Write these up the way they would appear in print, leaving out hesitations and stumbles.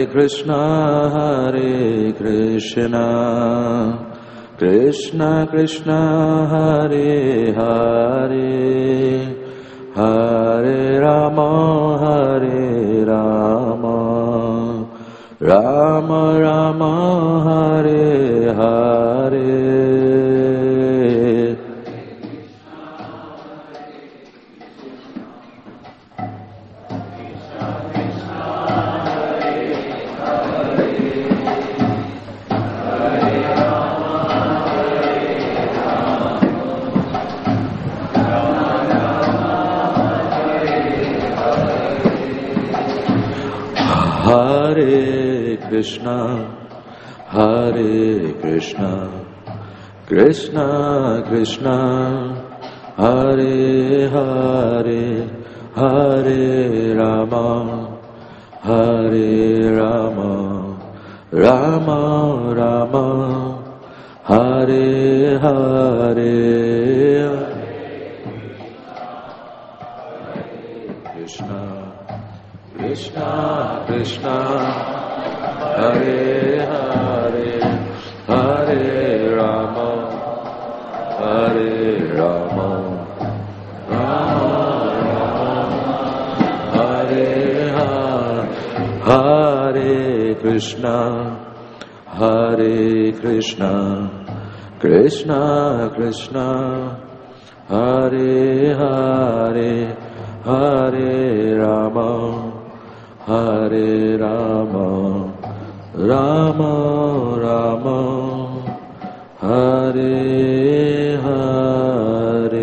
Krishna Krishna Krishna Hare Hare Hare Rama Rama Rama Hare Hare Hare Krishna Krishna Krishna Hare Hare Hare Rama Rama Rama Hare Hare Krishna Krishna Krishna Hare Hare Hare Rama Rama Hare Hare Hare Krishna Krishna Krishna Hare Hare Hare Rama Rama Rama Hare Hare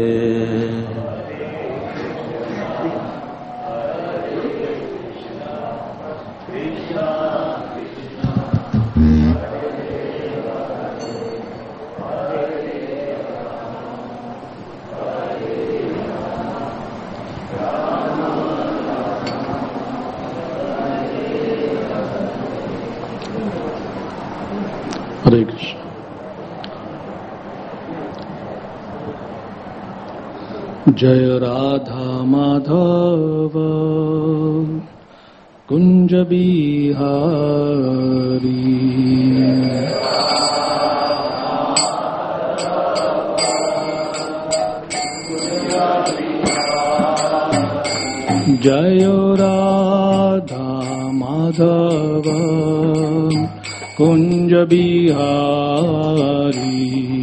Hare Krishna. Jaya Radha Madhava Kunja Bihari Jaya Radha Madhava Kunja Bihari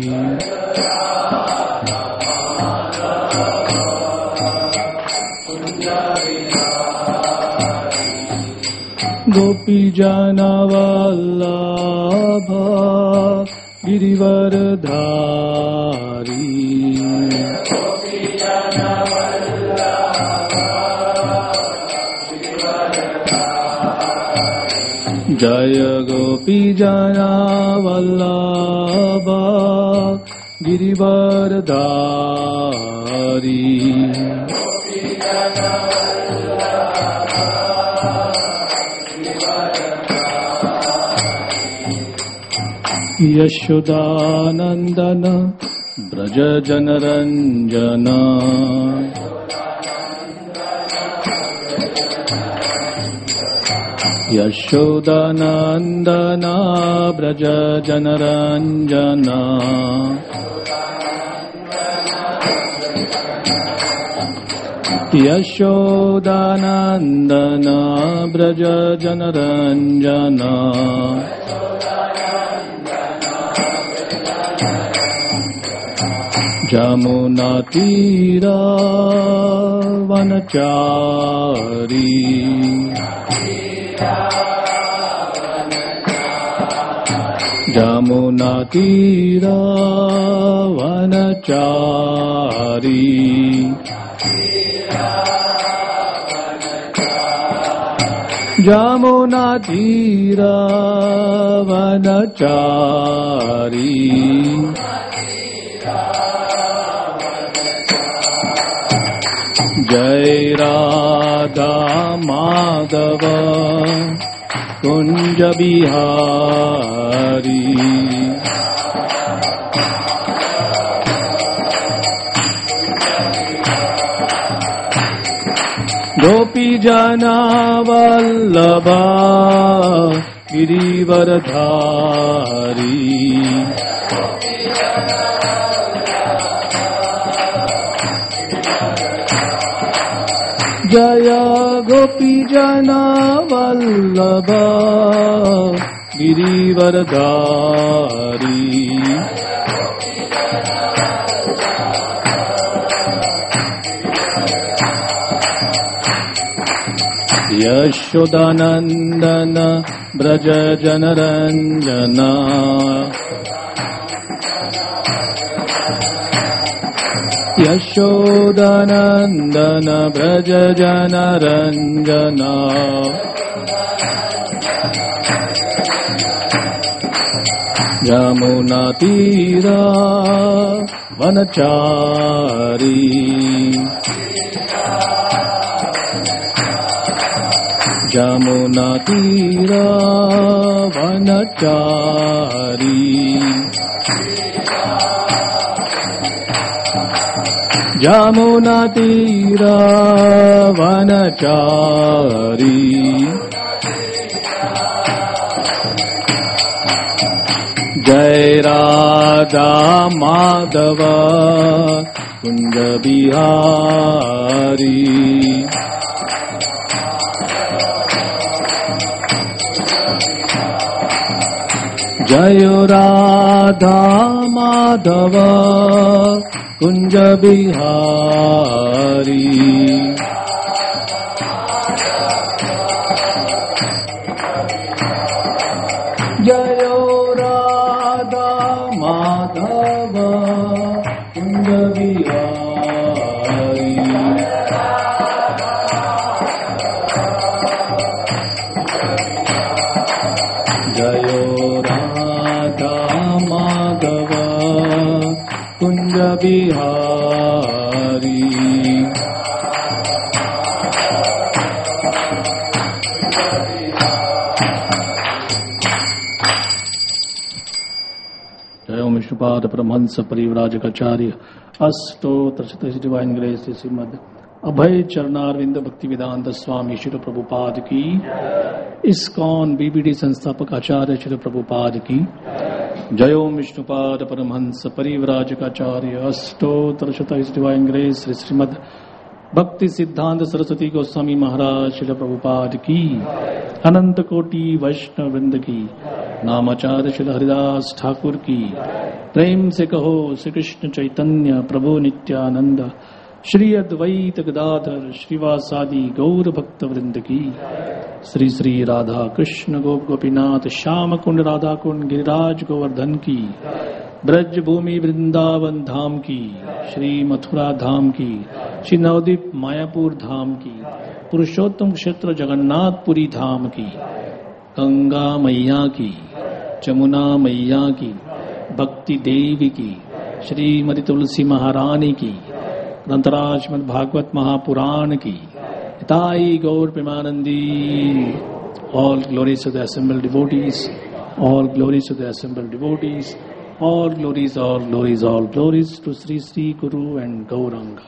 Gopi Jana Vallabha Girivardhari Jaya Gopi Jana Vallabha Girivardhari Yashodanandana Braja Janaranjana Yashodanandana Braja Janaranjana Yashodanandana Braja Janaranjana Jamuna Tira Vanachari Jamuna Tira Vanachari Jamuna Tira Vanachari Jai Radha Madhava Kunja Bihari Gopi जना वल्लभा गिरिवरधारी जय गोपी जना वल्लभा गिरिवरधारी यशोदानंदन ब्रज जनरंजना यशोदानंदन ब्रज जनरंजना यमुना तीरा वनचारी यमुना तीरा वनचारी यमुना तीरा वनचारी जय राधा माधव कुंज बिहारी जय राधा माधव कुंज बिहारी जय राधा माधव कुंज बिहारी जय राधा माधव कुंज बिहारी जय ओम विष्णुपाद परमहंस परिव्राजकाचार्य अष्टोत्तर divine grace Srimad Abhay Charanaravinda Bhaktivedanta स्वामी श्री प्रभुपाद की, इस्कॉन बीबीडी संस्थापक आचार्य श्री प्रभुपाद की जय ओम विष्णुपाद परमहंस परिव्राजकाचार्य अष्टोत्तर divine grace Srimad Bhaktisiddhanta Saraswati Goswami महाराज श्री प्रभुपाद की, अनंत कोटि वैष्णव वृंद की, नामाचार्य श्री हरिदास ठाकुर की, प्रेम से कहो श्री कृष्ण चैतन्य प्रभु नित्यानंद श्री अद्वैत गदाधर श्रीवासादि गौर भक्त वृंद की, श्री श्री राधा कृष्ण गोप गोपीनाथ श्याम कुंड राधा कुंड गिरिराज गोवर्धन की, ब्रज भूमि वृंदावन धाम की, श्री मथुरा धाम की, श्री नवदीप मायापुर धाम की, पुरुषोत्तम क्षेत्र जगन्नाथपुरी धाम की, गंगा मैया की, जमुना मैया की, भक्ति देवी की, श्रीमती तुलसी महारानी की, ग्रंथराज श्रीमद् भागवत महापुराण की, हिताई गौर Premanandi. All glories to the assembled devotees, all glories to the assembled devotees, all glories, all glories, all glories to Sri Sri Guru and Gauranga.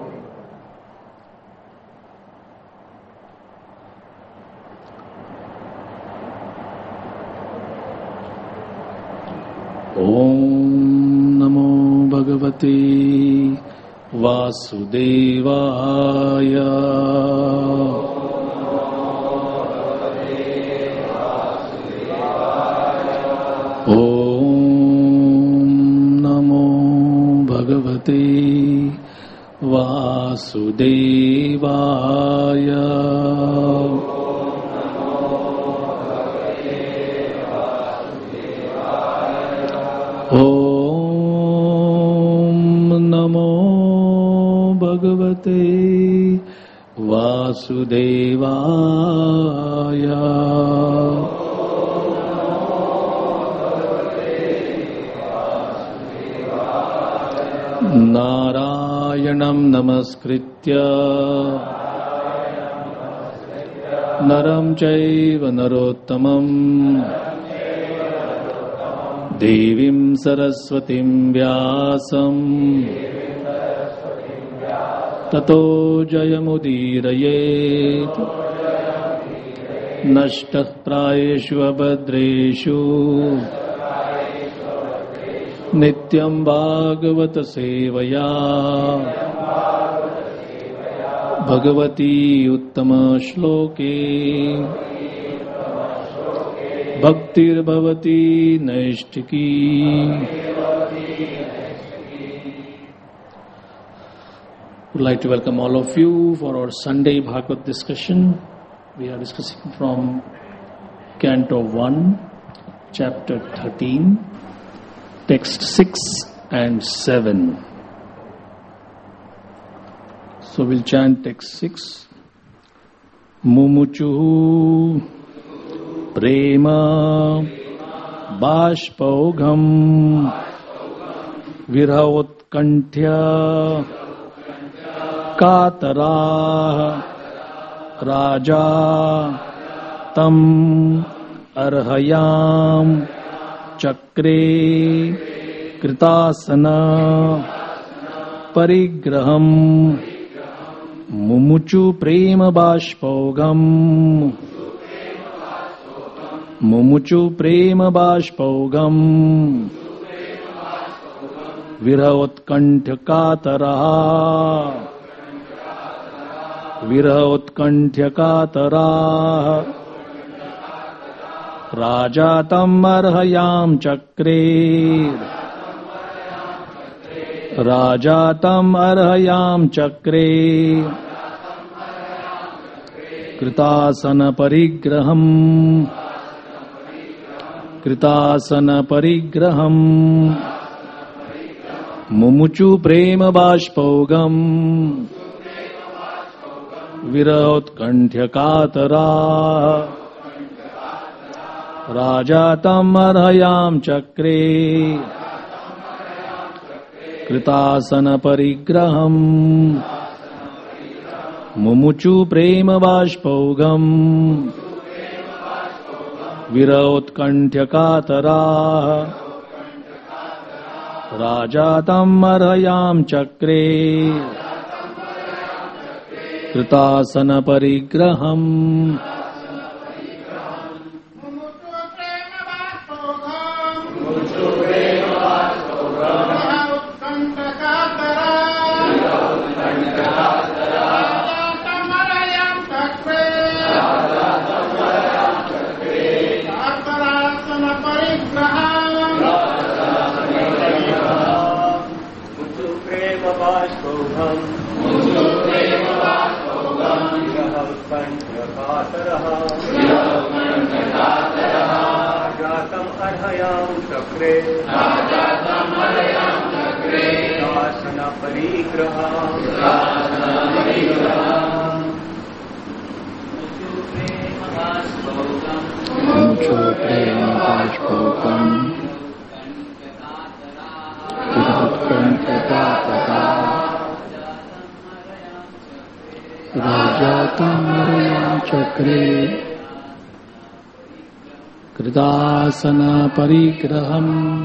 Om Namo Bhagavate Vasudevaya. Om Namo Bhagavate Vasudevaya. Om Namo Bhagavate Vasudevaya. Narayanam namaskritya naram chaiva narottamam devim saraswatim vyasam ततो जयमुदीरयेत् नष्टः प्रायेषु अभद्रेषु नित्यं भागवत सेवया भगवती उत्तम श्लोके भक्तिर्भवती नैष्ठिकी। Would like to welcome all of you for our Sunday Bhagavad discussion. We are discussing from Canto 1, Chapter 13, Text 6 and 7. So we'll chant Text 6. Mumuchuhu Prema Bashpaugham Virhaotkantya Katara Raja Tam Arhayam Chakre Kritasana Parigraham Mumuchu Prema Bashpaugham Mumuchu Prema Bashpaugham Virhaotkantya Katara Virhaotkantya Katara Rajatam Arhayam Chakre Rajatam Arhayam Chakre Kritasana Parigraham Kritasana Parigraham Mumuchu Prema Bashpaugham Virhaotkantya Katara Rajatam Arhayam Chakre Kritasana Parigraham Mumuchu Prema Bashpaugham Virhaotkantya Katara Rajatam Arhayam Chakre Kritasana Parigraham Kritasana Parigraham.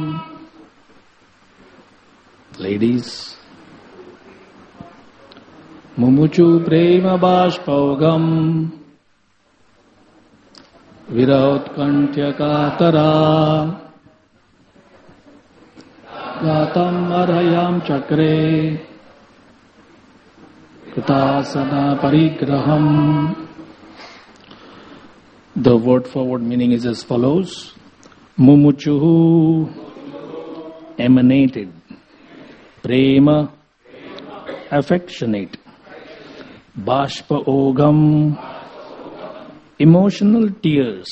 Ladies, Mumuchu Prema Bashpaugham Virhaotkantya Katara Rajatam Arhayam Chakre Kritasana Parigraham. The word for word meaning is as follows. Mumuchuhu emanated. Prema affectionate. Bashpaogham emotional tears.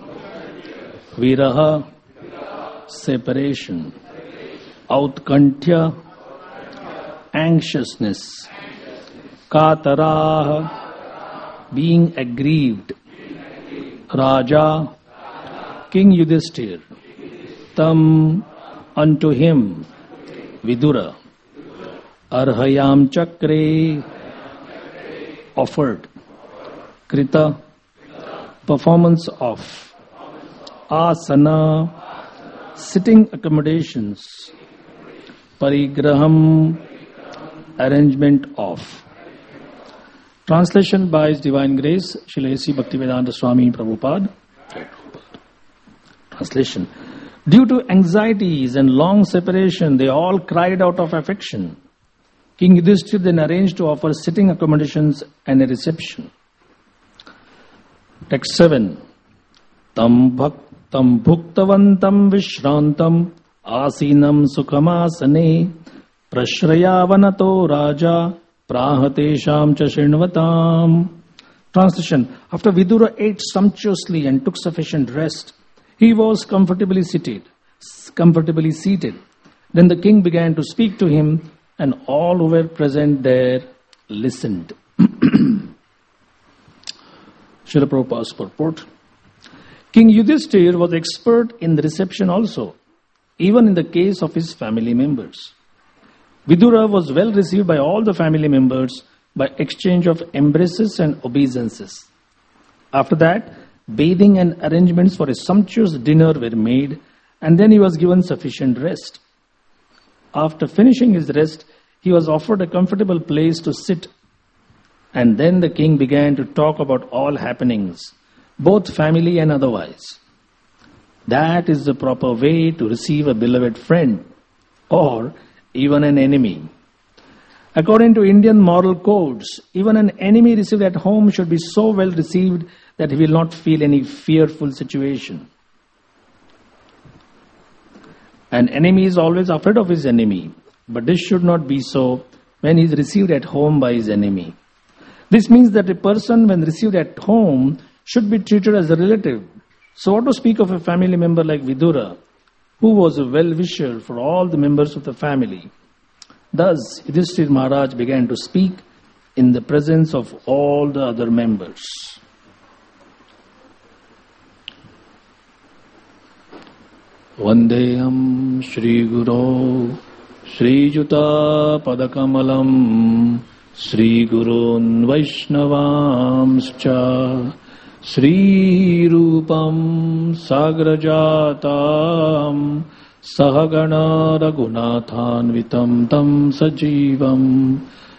Viraha separation. Outkantya anxiousness. Katara being aggrieved. Raja King Yudhishthir. Tam unto him. Vidura. Arhayam Chakre offered. Krita performance of. Asana sitting accommodations. Parigraham arrangement of. Translation by His Divine Grace, Srila A.C. Bhaktivedanta Swami Prabhupada. Translation. Due to anxieties and long separation, they all cried out of affection. King Yudhishthira then arranged to offer sitting accommodations and a reception. Text 7. Tam bhuktavantam vishrantam asinam sukhamasane prashrayavanato raja prahatesham cha shinvatam. Translation. After Vidura ate sumptuously and took sufficient rest, he was comfortably seated. Then the king began to speak to him, and all who were present there listened. Srila Prabhupada's purport. King Yudhishthira was expert in the reception also, even in the case of his family members. Vidura was well received by all the family members by exchange of embraces and obeisances. After that, bathing and arrangements for a sumptuous dinner were made, and then he was given sufficient rest. After finishing his rest, he was offered a comfortable place to sit, and then the king began to talk about all happenings, both family and otherwise. That is the proper way to receive a beloved friend, or even an enemy. According to Indian moral codes, even an enemy received at home should be so well received that he will not feel any fearful situation. An enemy is always afraid of his enemy, but this should not be so when he is received at home by his enemy. This means that a person, when received at home, should be treated as a relative. So what to speak of a family member like Vidura, who was a well-wisher for all the members of the family. Thus, Yudhishthira Maharaj began to speak in the presence of all the other members. Vandeham Shri Guru Shri Juta Padakamalam Shri Gurun Vaishnavamscha Shri Rupam Sagrajatam Sahagana Raghunathanvitam Tam Sajivam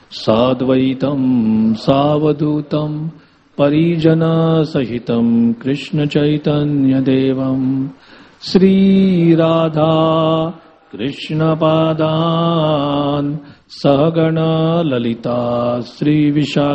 Sadvaitam Savadutam Parijana Sahitam Krishna Chaitanya Devam Sri Radha Krishna Padan Sahagana Lalita Sri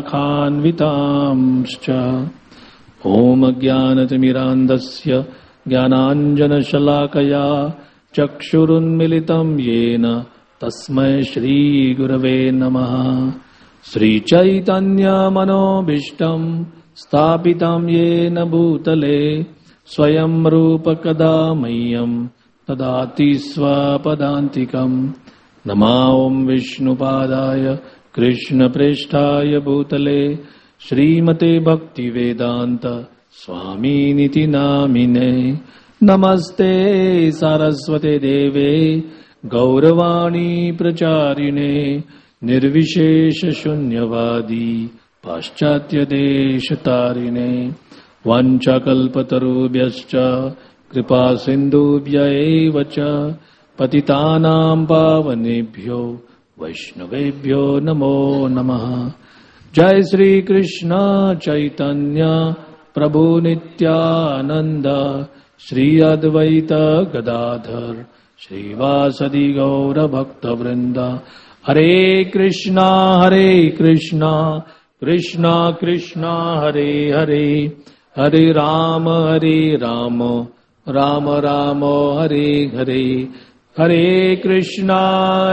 Vishakhanvitamscha Om Jnanatimirandasya Jnananjana Shalakaya Chakshurunmilitam Yena Tasmai Shri Gurave Namaha Sri Chaitanya Manobishtam Stapitam Yena Bhutale Swayam Rupa Kadamayam Tadati Swapadantikam Nama Om Vishnupadaya Krishna Preshtaya Bhutale Srimate Bhakti Vedanta Swami Niti Namine Namaste Saraswate Deve Gauravani Pracharine Nirvishesha Shunyavadi Paschatya Deshatarine Vanchakalpatarubhyascha Kripa Sindhubhya evacha Patitanam Pavanebhyo Vaishnavebhyo Namo Namaha Jai Sri Krishna Chaitanya Prabhu Nityananda Shri Advaita Gadadhar Shri Vasadi Gaura Bhakta Vrinda Hare Krishna Krishna Krishna Hare Hare Hare Rama Rama Rama Hare Hare Hare Krishna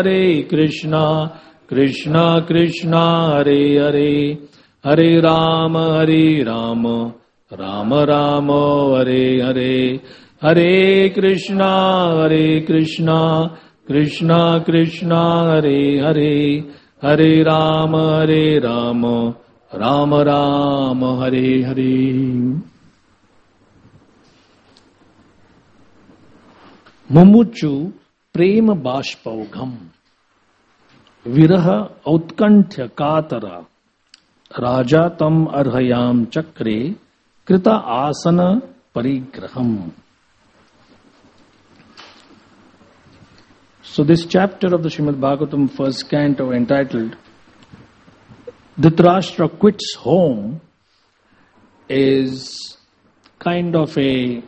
Krishna Krishna Hare Hare Hare Rama Rama Rama Hare Hare Hare Krishna Krishna Krishna Hare Hare Hare Rama Rama Rama Hare Hare. Mumuchu Prema Bashpaugham Viraha Outkanthya Katara Raja Tam Arhayam Chakre Krita Asana Parigraham. So this chapter of the Srimad Bhagavatam, first canto, entitled Dhritarashtra quits home is kind of a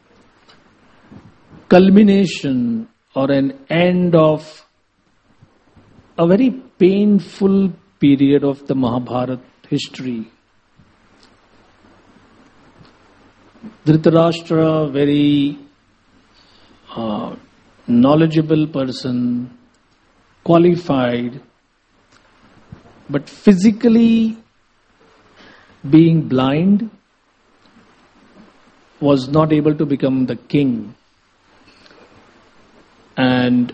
culmination or an end of a very painful period of the Mahabharata history. Dhritarashtra, very knowledgeable person, qualified, but physically being blind, was not able to become the king. And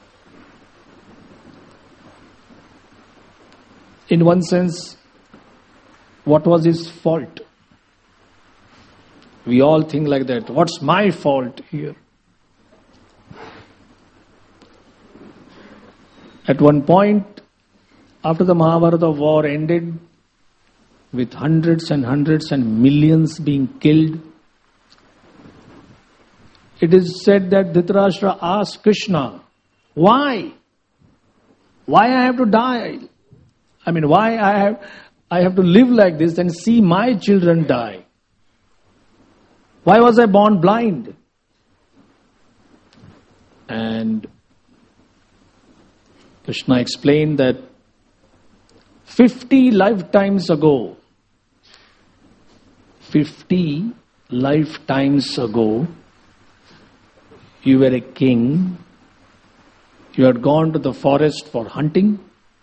in one sense, what was his fault? We all think like that. What's my fault here? At one point, after the Mahabharata war ended, with hundreds and millions being killed, it is said that Dhritarashtra asked Krishna, why? Why I have to die? I mean, why I have to live like this and see my children die? Why was I born blind? And Krishna explained that 50 lifetimes ago, you were a king. You had gone to the forest for hunting,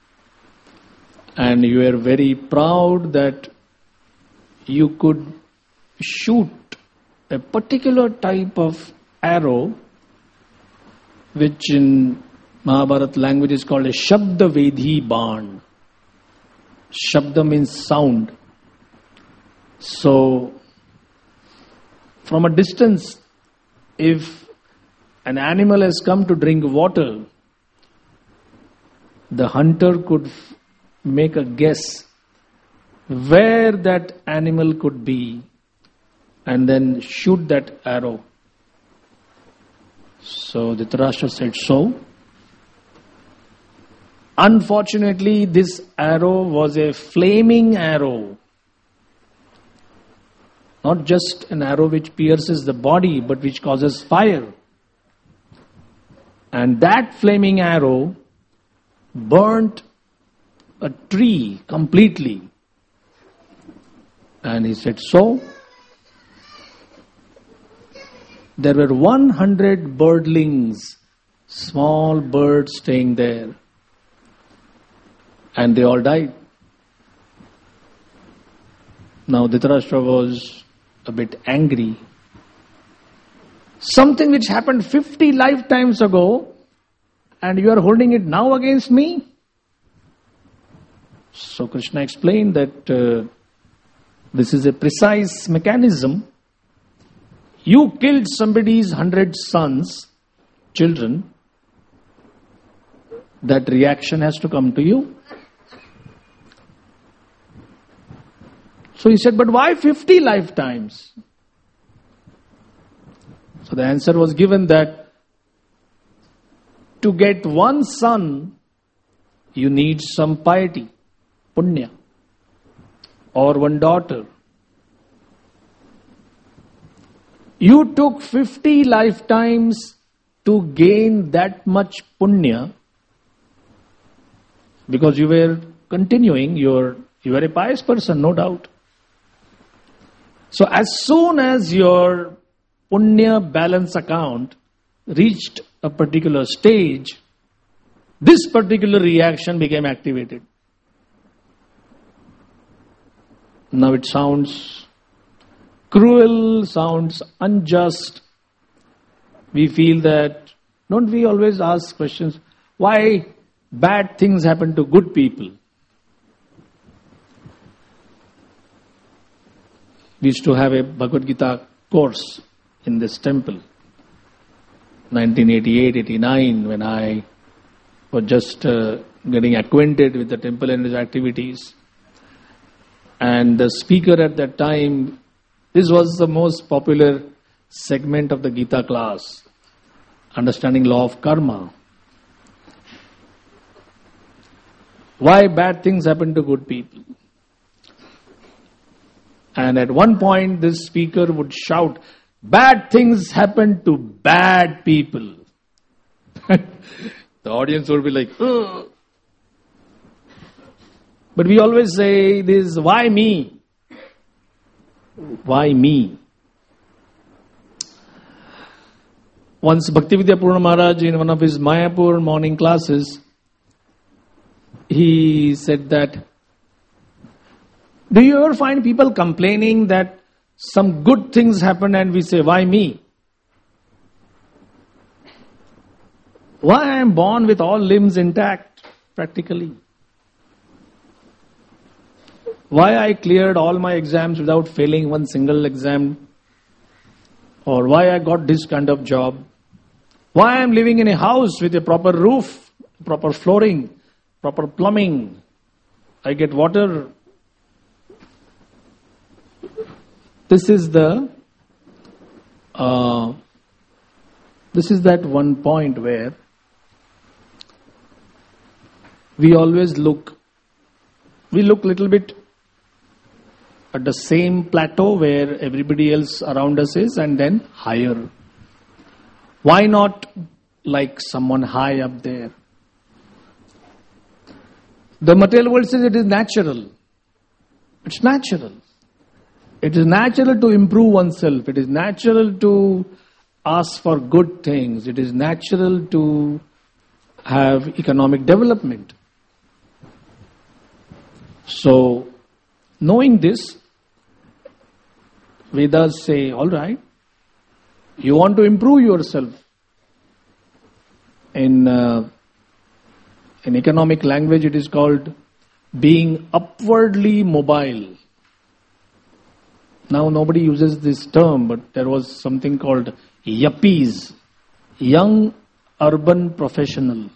and you were very proud that you could shoot a particular type of arrow, which in Mahabharata language is called a Shabda Vedhi Ban. Shabda means sound. So, from a distance, if an animal has come to drink water, the hunter could make a guess where that animal could be and then shoot that arrow. So Dhritarashtra said so. Unfortunately, this arrow was a flaming arrow. Not just an arrow which pierces the body, but which causes fire. And that flaming arrow burnt a tree completely. And he said, so there were 100 birdlings, small birds staying there. And they all died. Now Dhritarashtra was a bit angry. Something which happened 50 lifetimes ago, and you are holding it now against me? So Krishna explained that this is a precise mechanism. You killed somebody's 100 sons, children. That reaction has to come to you. So he said, but why 50 lifetimes? So the answer was given that to get one son, you need some piety, punya, or one daughter. You took 50 lifetimes to gain that much punya because you were continuing, you were a pious person, no doubt. So as soon as your punya balance account reached a particular stage, this particular reaction became activated. Now it sounds cruel, sounds unjust. We feel that, don't we always ask questions, why bad things happen to good people? We used to have a Bhagavad Gita course in this temple, 1988-89, when I was just getting acquainted with the temple and its activities. And the speaker at that time, this was the most popular segment of the Gita class, understanding law of karma. Why bad things happen to good people? And at one point, this speaker would shout, bad things happen to bad people. The audience would be like, ugh. But we always say this, why me? Why me? Once Bhaktividya Purna Maharaj, in one of his Mayapur morning classes, he said that, do you ever find people complaining that some good things happen and we say, why me? Why I am born with all limbs intact, practically? Why I cleared all my exams without failing one single exam? Or why I got this kind of job? Why I am living in a house with a proper roof, proper flooring, proper plumbing? I get water. This is that one point where we always look little bit at the same plateau where everybody else around us is, and then higher. Why not like someone high up there? The material world says it is natural. It's natural. It is natural to improve oneself. It is natural to ask for good things. It is natural to have economic development. So, knowing this, Vedas say, all right, you want to improve yourself. In economic language, it is called being upwardly mobile. Now nobody uses this term, but there was something called yuppies, young urban professional.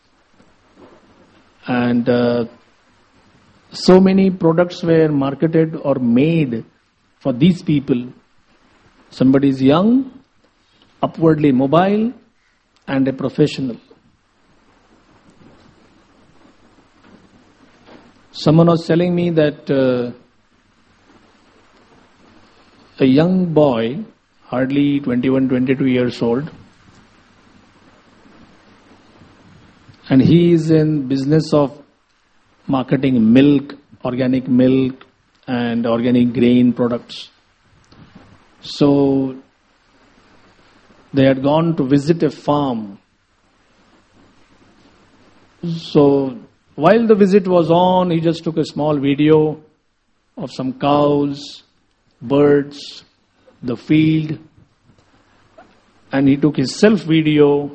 And so many products were marketed or made for these people. Somebody is young, upwardly mobile, and a professional. Someone was telling me that a young boy, hardly 21, 22 years old, and he is in business of marketing milk, organic milk, and organic grain products. So they had gone to visit a farm. So while the visit was on, he just took a small video of some cows, birds, the field, and he took his self video,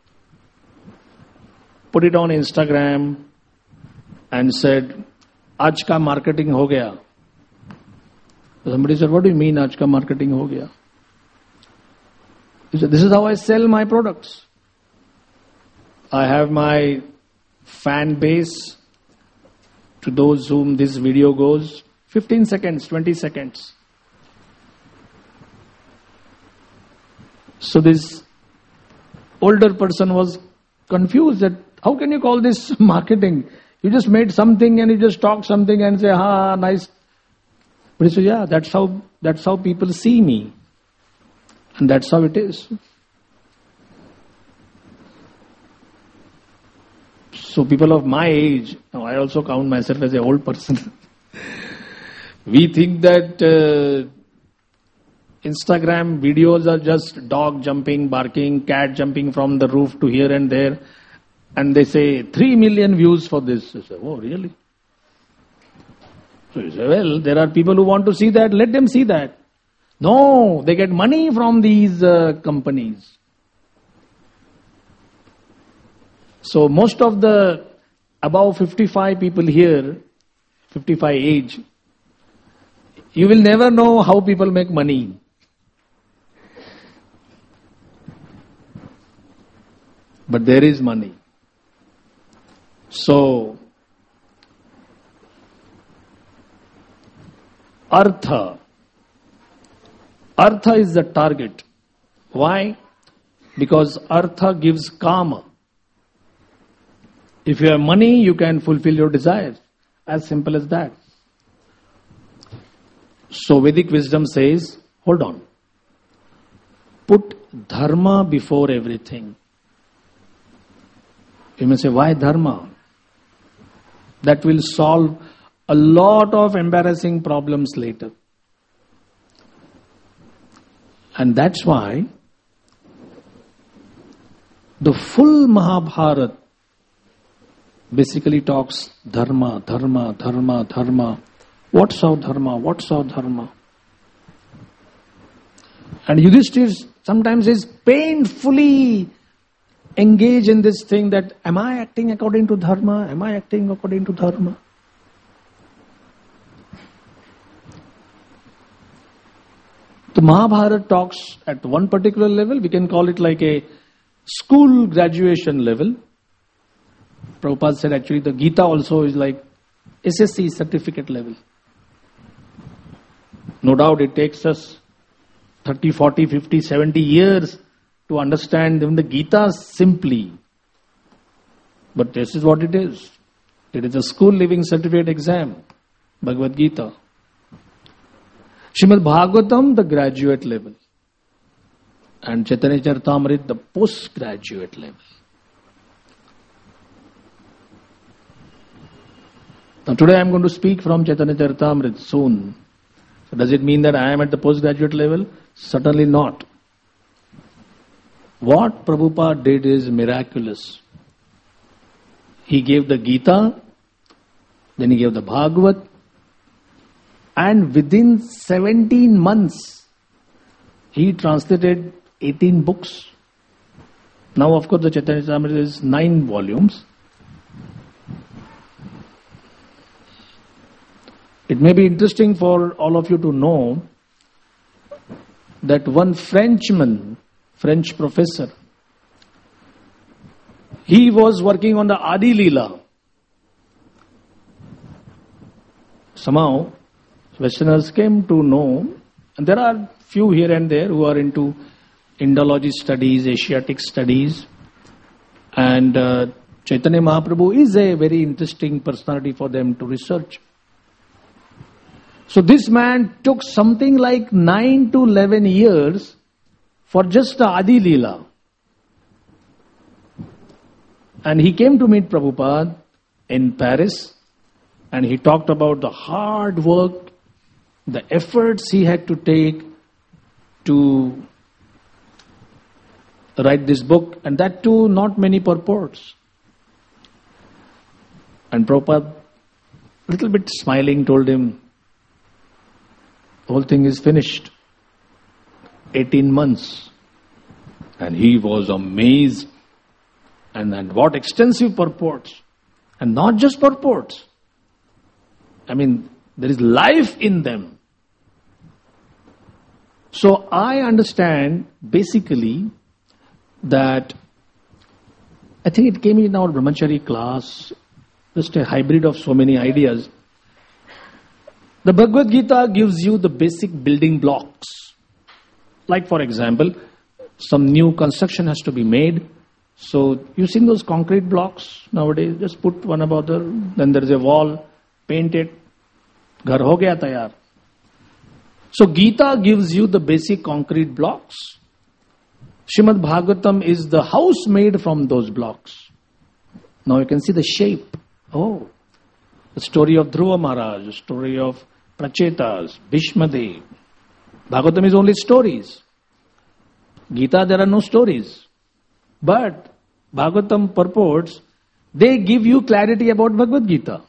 put it on Instagram, and said, "Aaj ka marketing ho gaya." Somebody said, "What do you mean, aaj ka marketing ho gaya?" He said, "This is how I sell my products. I have my fan base to those whom this video goes, 15 seconds, 20 seconds. So this older person was confused that how can you call this marketing? You just made something and you just talk something and say, ha, nice. But he said, yeah, that's how people see me. And that's how it is. So people of my age, now I also count myself as an old person. We think that Instagram videos are just dog jumping, barking, cat jumping from the roof to here and there. And they say 3 million views for this. I say, oh, really? So you say, well, there are people who want to see that. Let them see that. No, they get money from these companies. So most of the above 55 people here, 55 age, you will never know how people make money. But there is money. So, Artha. Artha is the target. Why? Because Artha gives karma. If you have money, you can fulfill your desires. As simple as that. So Vedic wisdom says, hold on. Put dharma before everything. You may say, why dharma? That will solve a lot of embarrassing problems later. And that's why the full Mahabharata basically talks dharma, dharma, dharma, dharma. What's our dharma? What's our dharma? And Yudhishthir sometimes is painfully engaged in this thing that, am I acting according to dharma? Am I acting according to dharma? The Mahabharata talks at one particular level, we can call it like a school graduation level. Prabhupada said actually the Gita also is like SSC certificate level. No doubt it takes us 30, 40, 50, 70 years to understand even the Gita simply. But this is what it is. It is a school living certificate exam, Bhagavad Gita. Srimad Bhagavatam, the graduate level. And Chaitanya Charitamrita, the postgraduate level. Now today I am going to speak from Chaitanya Charitamrita soon. So does it mean that I am at the postgraduate level? Certainly not. What Prabhupada did is miraculous. He gave the Gita, then he gave the Bhagavad, and within 17 months, he translated 18 books. Now, of course, the Chaitanya Charitamrita is 9 volumes. It may be interesting for all of you to know that one Frenchman, French professor, he was working on the Adi Leela. Somehow, Westerners came to know, and there are few here and there who are into Indology studies, Asiatic studies, and Chaitanya Mahaprabhu is a very interesting personality for them to research. So this man took something like 9 to 11 years for just the Adi Leela. And he came to meet Prabhupada in Paris, and he talked about the hard work, the efforts he had to take to write this book, and that too not many purports. And Prabhupada, a little bit smiling, told him, the whole thing is finished. 18 months. And he was amazed. And what extensive purports. And not just purports. I mean, there is life in them. So I understand basically that, I think it came in our Brahmachari class, just a hybrid of so many ideas. The Bhagavad Gita gives you the basic building blocks. Like for example, some new construction has to be made. So you've seen those concrete blocks nowadays, just put one above the other, then there is a wall, paint it, ghar ho gaya tayar. So Gita gives you the basic concrete blocks. Srimad Bhagavatam is the house made from those blocks. Now you can see the shape. Oh, the story of Dhruva Maharaj, the story of Prachetas, Bhishmadev. Bhagavatam is only stories. Gita, there are no stories. But Bhagavatam purports, they give you clarity about Bhagavad Gita.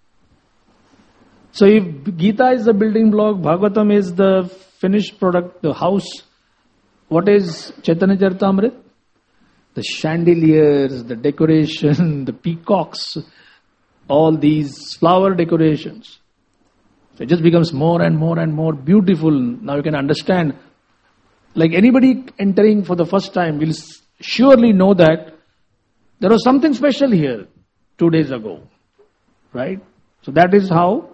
So if Gita is the building block, Bhagavatam is the finished product, the house, what is Chaitanya Charitamrita? The chandeliers, the decoration, the peacocks, all these flower decorations. So it just becomes more and more and more beautiful. Now you can understand. Like anybody entering for the first time will surely know that there was something special here 2 days ago. Right? So that is how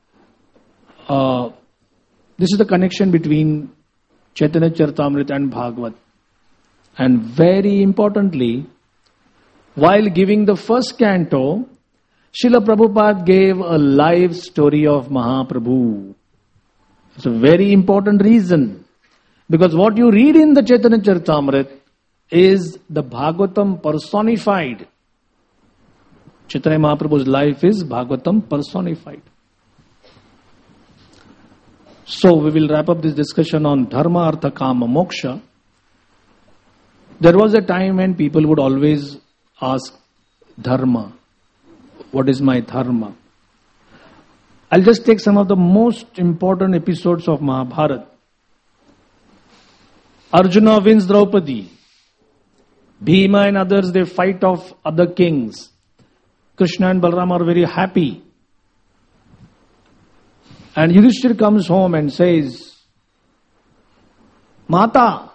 this is the connection between Chaitanya Charitamrita and Bhagavad. And very importantly, while giving the first canto, Srila Prabhupada gave a live story of Mahaprabhu. It's a very important reason. Because what you read in the Chaitanya Charitamrita is the Bhagavatam personified. Chaitanya Mahaprabhu's life is Bhagavatam personified. So we will wrap up this discussion on Dharma, Artha, Kama, Moksha. There was a time when people would always ask Dharma. What is my Dharma? I'll just take some of the most important episodes of Mahabharata. Arjuna wins Draupadi. Bhima and others, they fight off other kings. Krishna and Balram are very happy. And Yudhishthira comes home and says, Mata.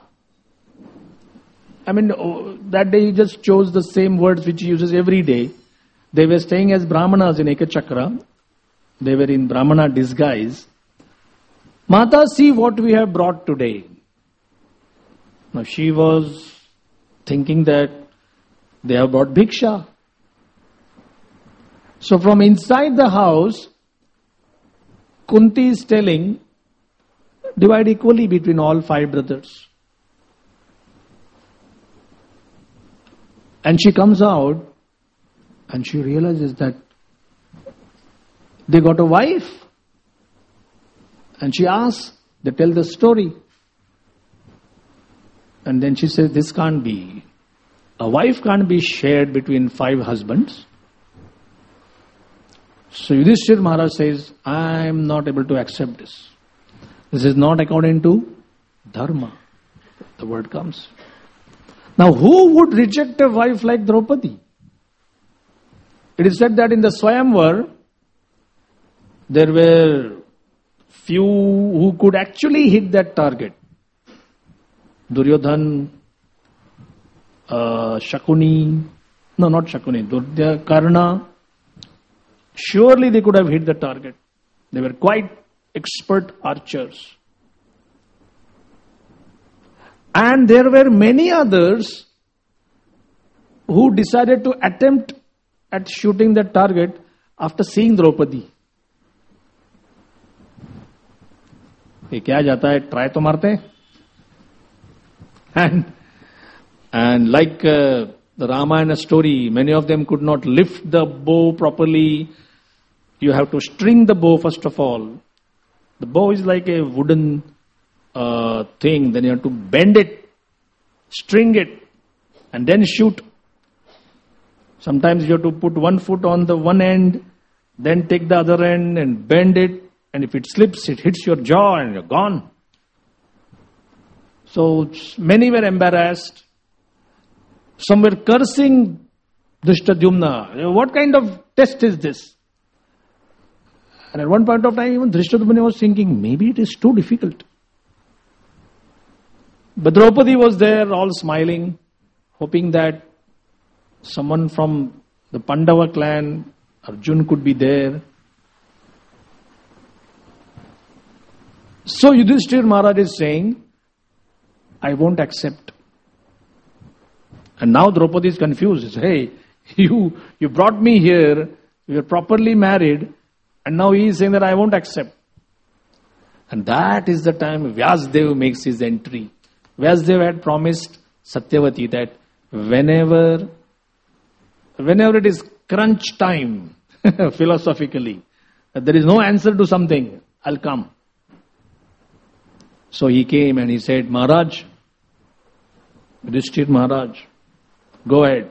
That day he just chose the same words which he uses every day. They were staying as Brahmanas in Ekachakra. They were in Brahmana disguise. Mata, see what we have brought today. Now she was thinking that they have brought bhiksha. So from inside the house, Kunti is telling, divide equally between all 5 brothers. And she comes out and she realizes that they got a wife. And she asks, they tell the story. And then she says, this can't be. A wife can't be shared between 5 husbands. So Yudhishthira Maharaj says, I am not able to accept this. This is not according to Dharma. The word comes. Now who would reject a wife like Draupadi? It is said that in the Swayamvar, there were few who could actually hit that target. Duryodhan, Shakuni, no, not Shakuni, Karna. Surely they could have hit the target. They were quite expert archers. And there were many others who decided to attempt at shooting the target after seeing Draupadi. ये क्या जाता है, try तो मारते हैं. And like the Ramayana story, many of them could not lift the bow properly. You have to string the bow first of all. The bow is like a wooden thing. Then you have to bend it, string it, and then shoot. Sometimes you have to put one foot on the one end, then take the other end and bend it. And if it slips, it hits your jaw and you're gone. So many were embarrassed. Some were cursing Drishtadyumna. What kind of test is this? And at one point of time, even Drishtadyumna was thinking, maybe it is too difficult. But Draupadi was there, all smiling, hoping that someone from the Pandava clan, Arjun, could be there. So Yudhishthira Maharaj is saying, I won't accept. And now Draupadi is confused. He says, hey, you brought me here, we were properly married, and now he is saying that I won't accept. And that is the time Vyasdev makes his entry. Vyasdev had promised Satyavati that whenever it is crunch time, philosophically, that there is no answer to something, I'll come. So he came and he said, Maharaj, Yudhishthira Maharaj, go ahead.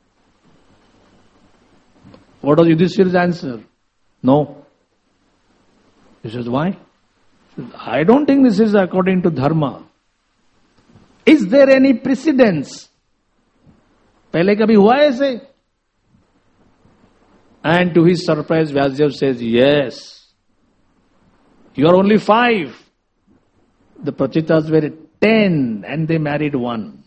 What was Yudhishthira's answer? No. He says, why? He says, I don't think this is according to Dharma. Is there any precedence? Pehle kabhi hua aise? And to his surprise, Vyasdev says, yes. You are only 5. The Prachitas were 10 and they married 1.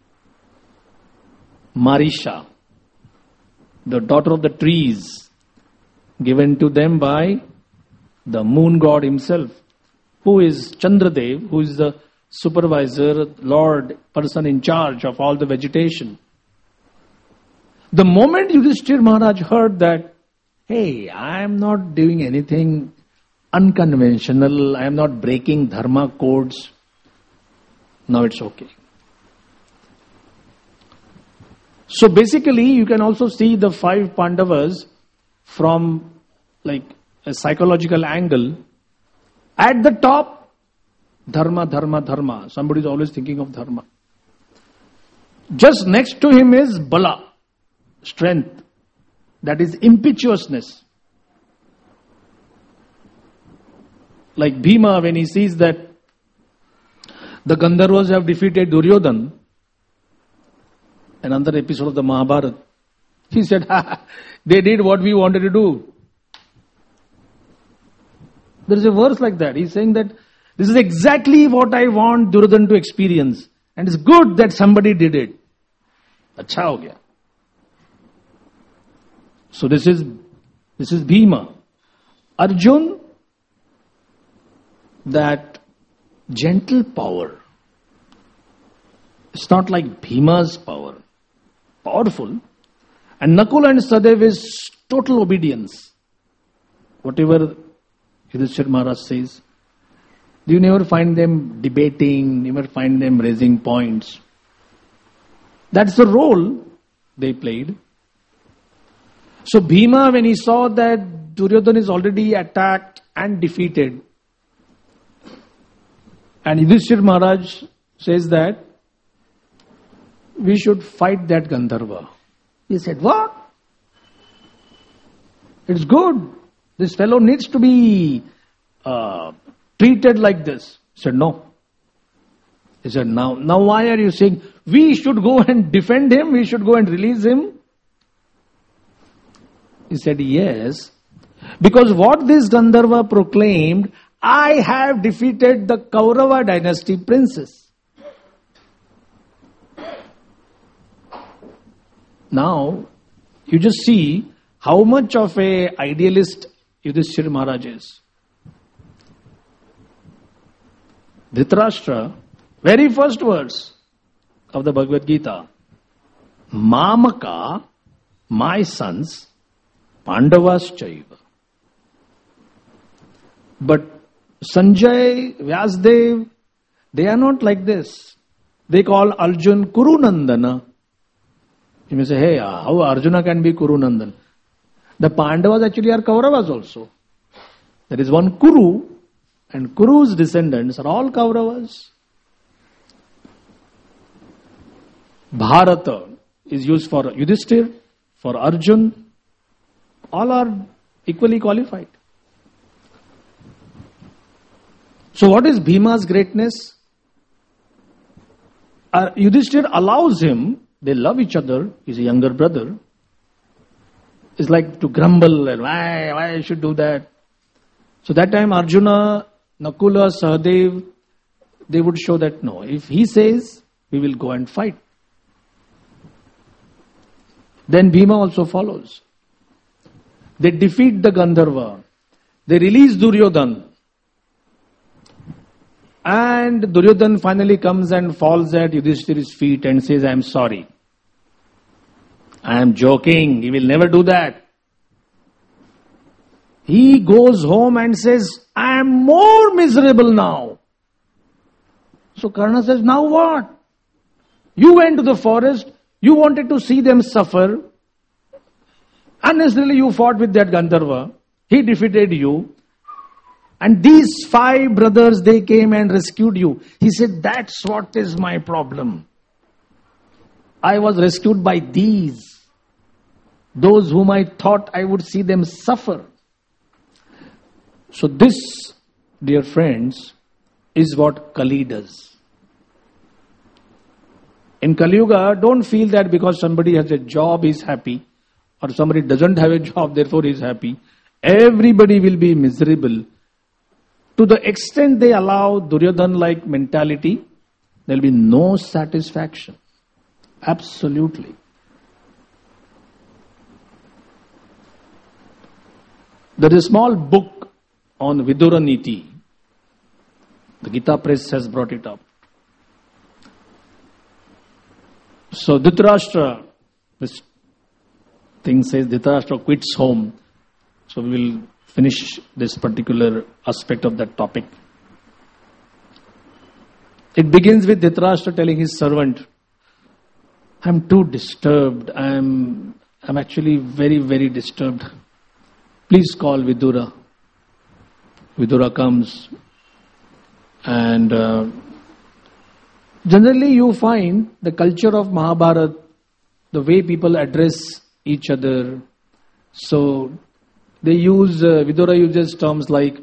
Marisha, the daughter of the trees, given to them by the moon god himself, who is Chandradev, who is the supervisor, lord, person in charge of all the vegetation. The moment Yudhishthira Maharaj heard that, hey, I am not doing anything unconventional, I am not breaking dharma codes, now it's okay. So basically, you can also see the 5 Pandavas from like a psychological angle. At the top, dharma, dharma, dharma. Somebody is always thinking of dharma. Just next to him is bala, strength. That is impetuousness. Like Bhima, when he sees that the Gandharvas have defeated Duryodhan, another episode of the Mahabharata, he said, they did what we wanted to do. There is a verse like that. He's saying that this is exactly what I want Duryodhan to experience. And it's good that somebody did it. Acha ho gaya. So this is Bhima. Arjun, that gentle power. It's not like Bhima's power. Powerful. And Nakula and Sadev is total obedience. Whatever Yudhishthira Maharaj says, you never find them debating, never find them raising points. That's the role they played. So Bhima, when he saw that Duryodhana is already attacked and defeated, and Yudhishthira Maharaj says that we should fight that Gandharva. He said, what? It's good. This fellow needs to be treated like this. He said, no. He said, now why are you saying we should go and defend him? We should go and release him? He said, yes. Because what this Gandharva proclaimed, I have defeated the Kaurava dynasty princes. Now, you just see how much of a idealist Yudhishthira Maharaj is. Dhritarashtra, very first verse of the Bhagavad Gita, Mamaka, my sons, Pandavas Chaiva. But Sanjay, Vyasdev, they are not like this. They call Arjun Kurunandana. You may say, hey, how Arjuna can be Kurunandan? The Pandavas actually are Kauravas also. There is one Kuru, and Kuru's descendants are all Kauravas. Bharata is used for Yudhishthir, for Arjun. All are equally qualified. So what is Bhima's greatness? Yudhishthir allows him, they love each other, he's a younger brother. It's like to grumble, and why I should do that. So that time Arjuna, Nakula, Sahadev, they would show that no, if he says, we will go and fight. Then Bhima also follows. They defeat the Gandharva. They release Duryodhan. And Duryodhan finally comes and falls at Yudhishthira's feet and says, I am sorry. I am joking. He will never do that. He goes home and says, I am more miserable now. So Karna says, now what? You went to the forest. You wanted to see them suffer. Unnecessarily you fought with that Gandharva. He defeated you. And these 5 brothers, they came and rescued you. He said, that's what is my problem. I was rescued by these. Those whom I thought I would see them suffer. So this, dear friends, is what Kali does. In Kali Yuga, don't feel that because somebody has a job, he's happy. Or somebody doesn't have a job, therefore he's happy. Everybody will be miserable. To the extent they allow Duryodhan-like mentality, there will be no satisfaction. Absolutely. There is a small book on Vidura Niti. The Gita Press has brought it up. So Dhritarashtra, this thing says Dhritarashtra quits home. So we will finish this particular aspect of that topic. It begins with Dhritarashtra telling his servant, I'm too disturbed. I'm actually very, very disturbed. Please call Vidura. Vidura comes, and generally you find the culture of Mahabharata, the way people address each other. So they use, Vidura uses terms like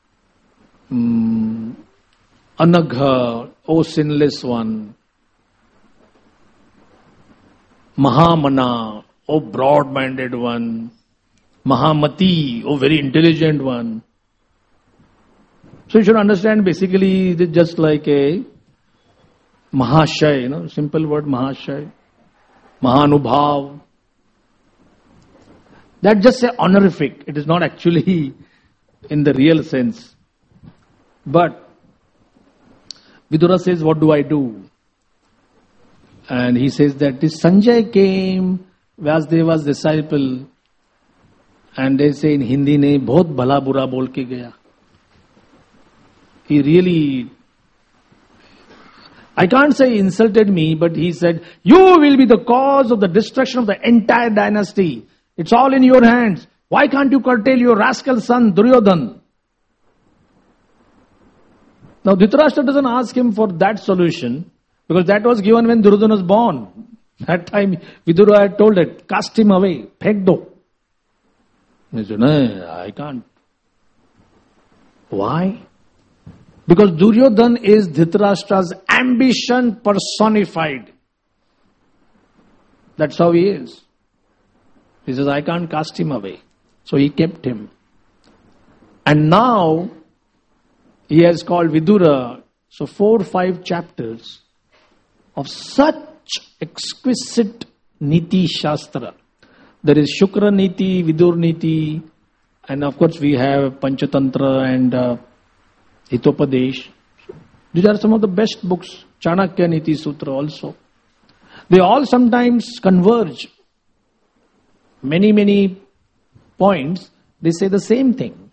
Anagha, O sinless one, Mahamana, O broad-minded one, Mahamati, O very intelligent one. So you should understand basically it is just like a Mahashay, simple word Mahashay, Mahanubhav. That's just an honorific. It is not actually in the real sense. But Vidura says, what do I do? And he says that this Sanjay came, Vyasdeva's disciple, and they say in Hindi, ne bahut bhala bura bol ke gaya. He really, I can't say he insulted me, but he said, you will be the cause of the destruction of the entire dynasty. It's all in your hands. Why can't you curtail your rascal son Duryodhan? Now Dhritarashtra doesn't ask him for that solution, because that was given when Duryodhana was born. That time Vidura had told it, cast him away, phek do. He said, no, I can't. Why? Because Duryodhan is Dhritarashtra's ambition personified. That's how he is. He says, I can't cast him away. So he kept him. And now he has called Vidura, so 4 or 5 chapters of such exquisite Niti Shastra. There is Shukra Niti, Vidur Niti, and of course we have Panchatantra and Hitopadesh. These are some of the best books. Chanakya Niti Sutra also. They all sometimes converge. Many points, they say the same thing.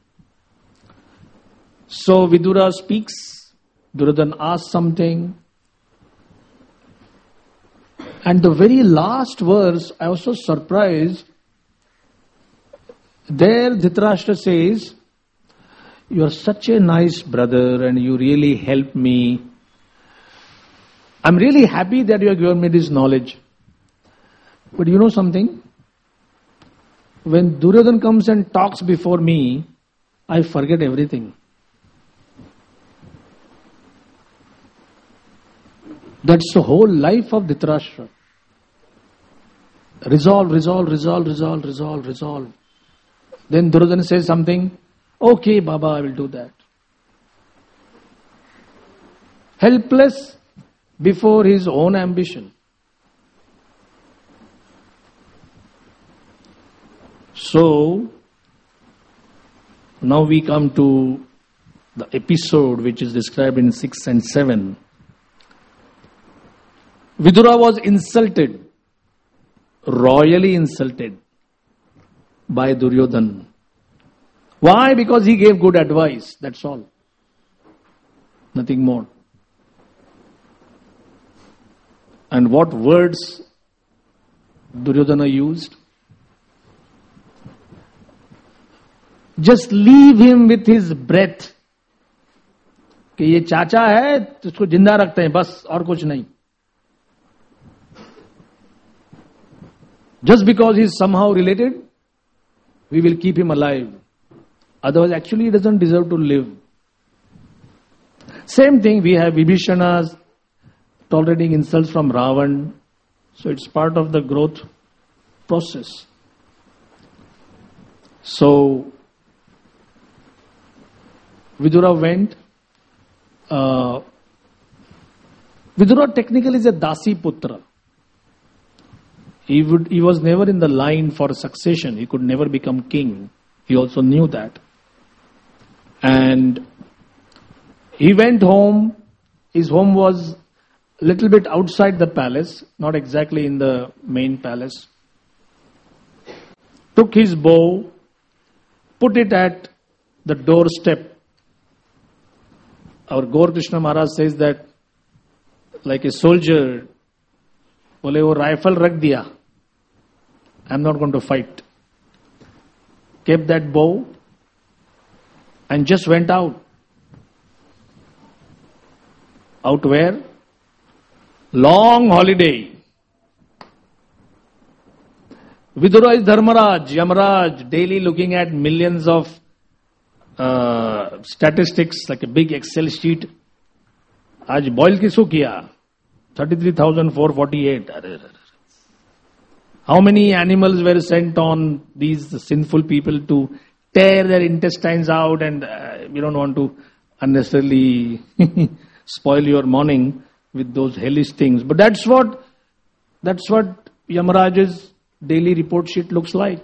So Vidura speaks, Duryodhana asks something. And the very last verse, I was so surprised. There Dhritarashtra says, you are such a nice brother and you really helped me. I'm really happy that you have given me this knowledge. But you know something? When Duryodhana comes and talks before me, I forget everything. That's the whole life of Dhritarashtra. Resolve. Then Duryodhana says something. Okay, Baba, I will do that. Helpless before his own ambition. So, now we come to the episode which is described in 6 and 7. Vidura was insulted, royally insulted by Duryodhana. Why? Because he gave good advice, that's all. Nothing more. And what words Duryodhana used? Just leave him with his breath. कि ये चाचा है तो उसको जिंदा रखते हैं बस और कुछ नहीं. Just because he is somehow related, we will keep him alive. Otherwise, actually, he doesn't deserve to live. Same thing, we have Vibhishana tolerating insults from Ravan. So it's part of the growth process. So Vidura went. Vidura technically is a Dasi Putra. He was never in the line for succession. He could never become king. He also knew that. And he went home. His home was a little bit outside the palace, not exactly in the main palace. took his bow, put it at the doorstep. Our Gaur Krishna Maharaj says that like a soldier, बोले वो rifle रख दिया. I'm not going to fight. Kept that bow and just went out. Out where? Long holiday. Vidura is Dharmaraj, Yamaraj, daily looking at millions of statistics like a big Excel sheet. आज boil किसको किया? 33,448. How many animals were sent on these sinful people to tear their intestines out? And we don't want to unnecessarily spoil your morning with those hellish things. But that's what Yamaraj's daily report sheet looks like.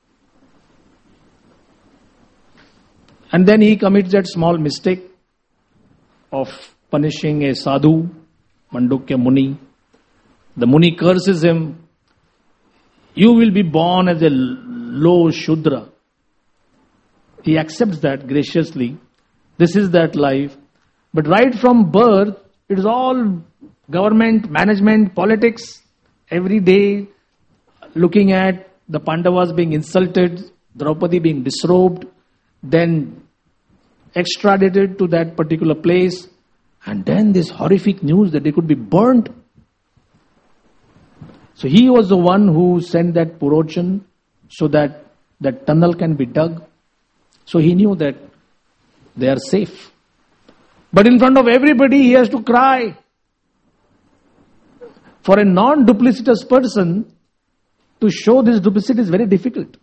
And then he commits that small mistake of punishing a sadhu, Mandukya Muni. The Muni curses him. You will be born as a low Shudra. He accepts that graciously. This is that life. But right from birth, it is all government, management, politics. Every day, looking at the Pandavas being insulted, Draupadi being disrobed, then extradited to that particular place, and then this horrific news that they could be burnt. So he was the one who sent that Purochan so that that tunnel can be dug. So he knew that they are safe. But in front of everybody, he has to cry. For a non-duplicitous person, to show this duplicity is very difficult.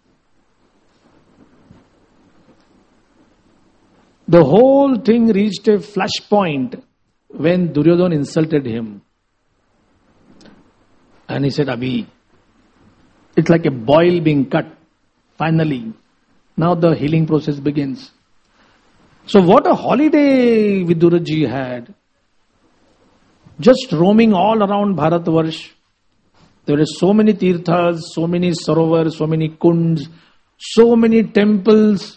The whole thing reached a flashpoint when Duryodhana insulted him. And he said, Abhi, it's like a boil being cut. Finally, now the healing process begins. So what a holiday Viduraji had. Just roaming all around Bharatvarsh. There are so many tirthas, so many sarovars, so many kunds, so many temples.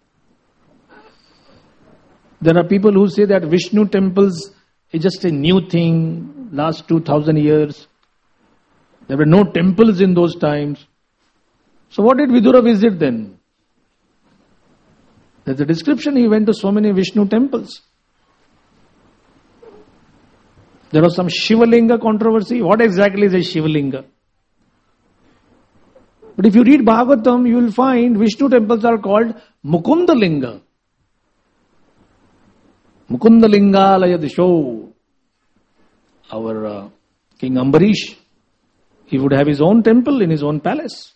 There are people who say that Vishnu temples is just a new thing, last 2000 years. There were no temples in those times. So what did Vidura visit then? There's a description, he went to so many Vishnu temples. There was some Shivalinga controversy. What exactly is a Shivalinga? But if you read Bhagavatam, you will find Vishnu temples are called Mukundalinga. Mukundalinga Layadisho. Our King Ambarish, he would have his own temple in his own palace.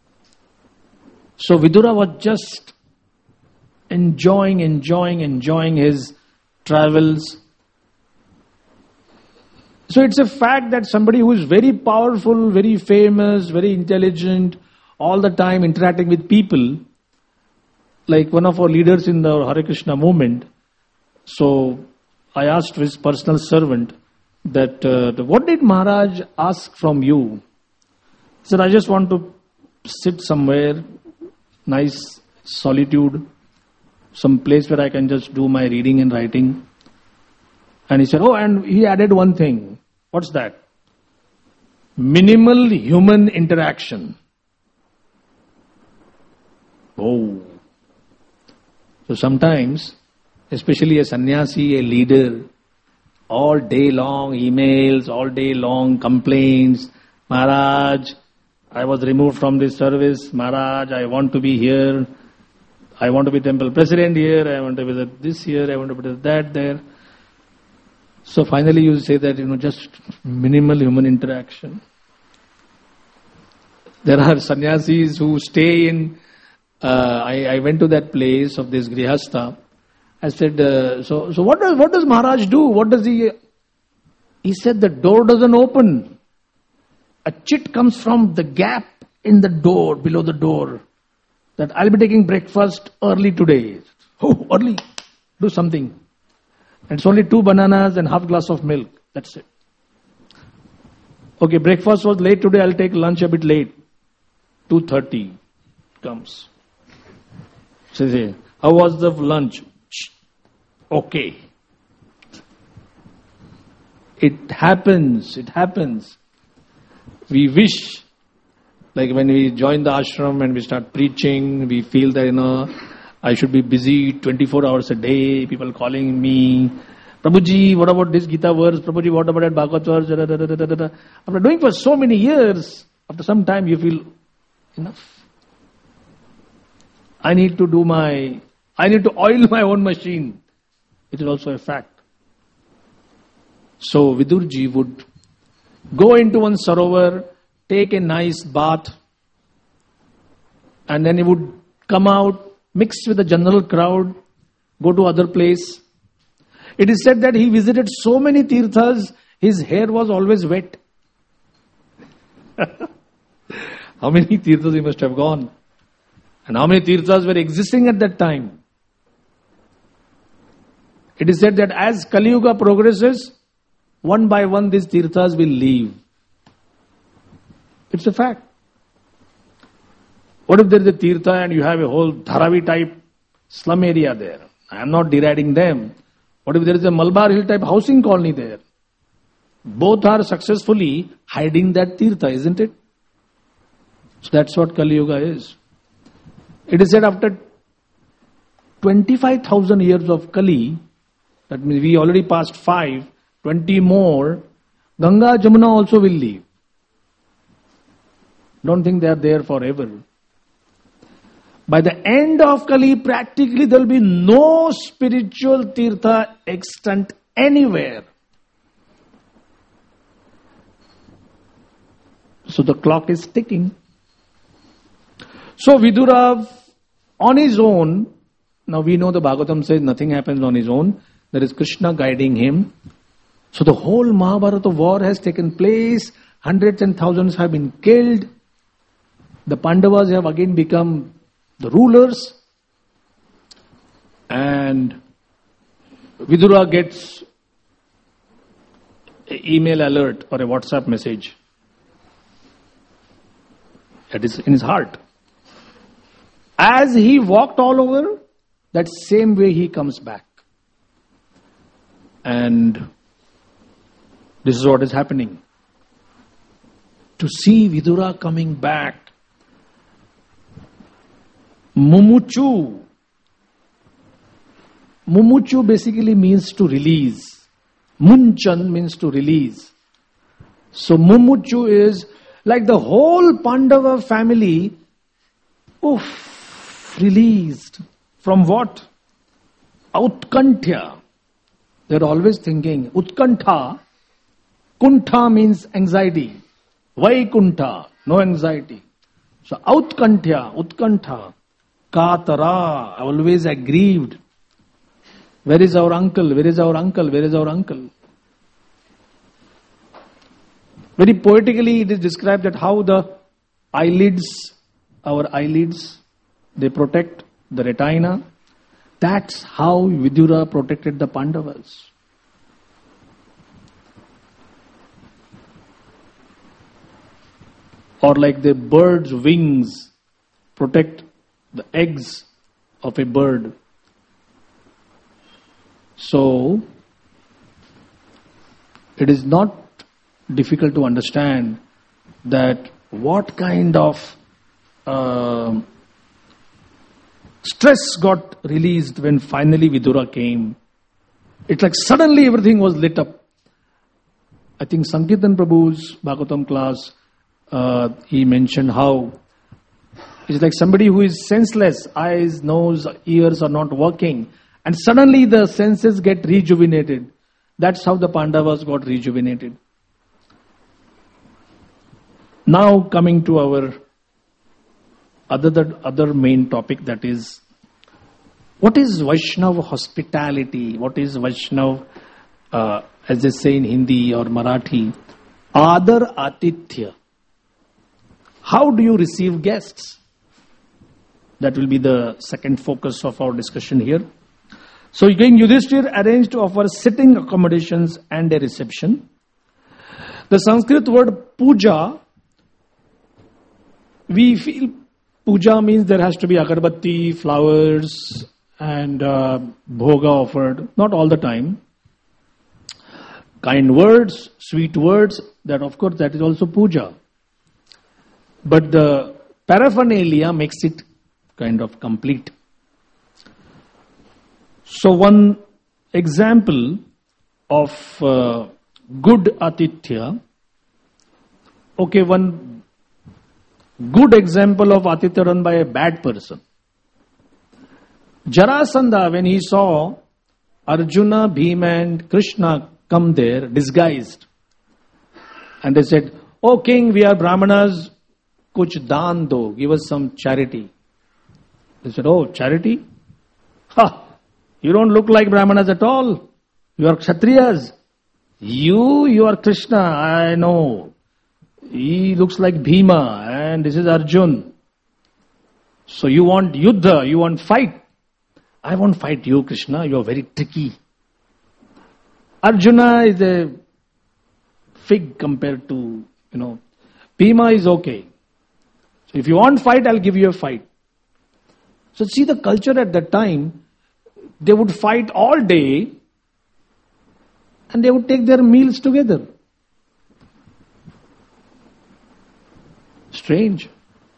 So Vidura was just enjoying his travels. So it's a fact that somebody who is very powerful, very famous, very intelligent, all the time interacting with people, like one of our leaders in the Hare Krishna movement. So I asked his personal servant that, what did Maharaj ask from you? He said, I just want to sit somewhere, nice solitude, some place where I can just do my reading and writing. And he said, oh, and he added one thing. What's that? Minimal human interaction. Oh. So sometimes, especially a sannyasi, a leader, all day long emails, all day long complaints. Maharaj, I was removed from this service. Maharaj, I want to be here. I want to be temple president here. I want to be this here. I want to be that there. So finally you say that, just minimal human interaction. There are sannyasis who stay in, I went to that place of this Grihastha. I said, so what does Maharaj do? What does he? He said the door doesn't open. A chit comes from the gap in the door, below the door. That I'll be taking breakfast early today. Oh, early. Do something. And it's only 2 bananas and half glass of milk. That's it. Okay, breakfast was late today. I'll take lunch a bit late. 2:30 comes. Say, how was the lunch? Okay. It happens. We wish, like when we join the ashram and we start preaching, we feel that, I should be busy 24 hours a day, people calling me, Prabhuji, what about this Gita verse? Prabhuji, what about that Bhagavad verse? Da, da, da, da, da, da. After doing for so many years, after some time you feel, enough. I need to oil my own machine. It is also a fact. So Vidurji would go into one sarovar, take a nice bath, and then he would come out, mix with the general crowd, go to other place. It is said that he visited so many tirthas, his hair was always wet. How many tirthas he must have gone? And how many tirthas were existing at that time? It is said that as Kali Yuga progresses, one by one these tirthas will leave. It's a fact. What if there is a tirtha and you have a whole Dharavi type slum area there? I am not deriding them. What if there is a Malabar Hill type housing colony there? Both are successfully hiding that tirtha, isn't it? So that's what Kali Yuga is. It is said after 25,000 years of Kali, that means we already passed 5, 20 more, Ganga, Jamuna also will leave. Don't think they are there forever. By the end of Kali, practically there will be no spiritual tirtha extant anywhere. So the clock is ticking. So Vidura, on his own, now we know the Bhagavatam says nothing happens on his own. There is Krishna guiding him. So the whole Mahabharata war has taken place. Hundreds and thousands have been killed. The Pandavas have again become the rulers. And Vidura gets an email alert or a WhatsApp message. That is in his heart. As he walked all over, that same way he comes back. And this is what is happening. To see Vidura coming back, Mumuchu. Mumuchu basically means to release. Munchan means to release. So Mumuchu is like the whole Pandava family, released. From what? Utkantya. They're always thinking. Utkantha. Kuntha means anxiety. Vaikuntha, no anxiety. So Utkantya, Utkantha. Katara, always aggrieved. Where is our uncle? Where is our uncle? Where is our uncle? Very poetically it is described that how the eyelids, our eyelids, they protect the retina. That's how Vidura protected the Pandavas. Or like the bird's wings protect the eggs of a bird. So, it is not difficult to understand that what kind of stress got released when finally Vidura came. It's like suddenly everything was lit up. I think Sankirtan Prabhu's Bhagavatam class, he mentioned how it's like somebody who is senseless, eyes, nose, ears are not working, and suddenly the senses get rejuvenated. That's how the Pandavas got rejuvenated. Now coming to our other main topic, that is, what is Vaishnava hospitality? What is Vaishnava, as they say in Hindi or Marathi, Adar Atithya? How do you receive guests? That will be the second focus of our discussion here. So King Yudhishthir arranged to offer sitting accommodations and a reception. The Sanskrit word puja we feel puja means there has to be agarbatti, flowers, and bhoga offered. Not all the time. Kind words, sweet words, that of course that is also puja. But the paraphernalia makes it kind of complete. So one example of good atithya, okay, one good example of atithya done by a bad person. Jarasandha, when he saw Arjuna, Bhima and Krishna come there disguised, and they said, "Oh king, we are Brahmanas, kuch daan do, give us some charity." They said, "Oh, charity? Ha! You don't look like Brahmanas at all. You are Kshatriyas. You are Krishna, I know. He looks like Bhima and this is Arjun. So you want yuddha, you want fight. I won't fight you, Krishna, you are very tricky. Arjuna is a fig compared to, Bhima is okay. So if you want fight, I'll give you a fight." So see the culture at that time, they would fight all day and they would take their meals together. Strange.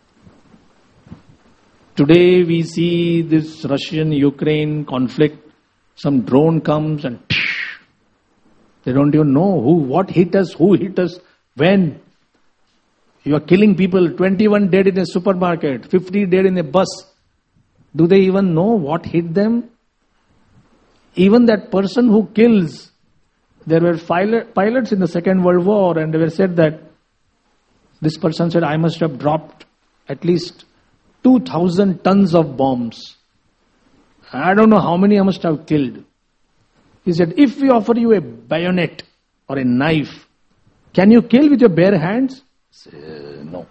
Today we see this Russian-Ukraine conflict, some drone comes and they don't even know what hit us, who hit us, when. You are killing people, 21 dead in a supermarket, 50 dead in a bus. Do they even know what hit them? Even that person who kills, there were pilots in the Second World War and they were said that this person said, "I must have dropped at least 2,000 tons of bombs. I don't know how many I must have killed." He said, "If we offer you a bayonet or a knife, can you kill with your bare hands?" No.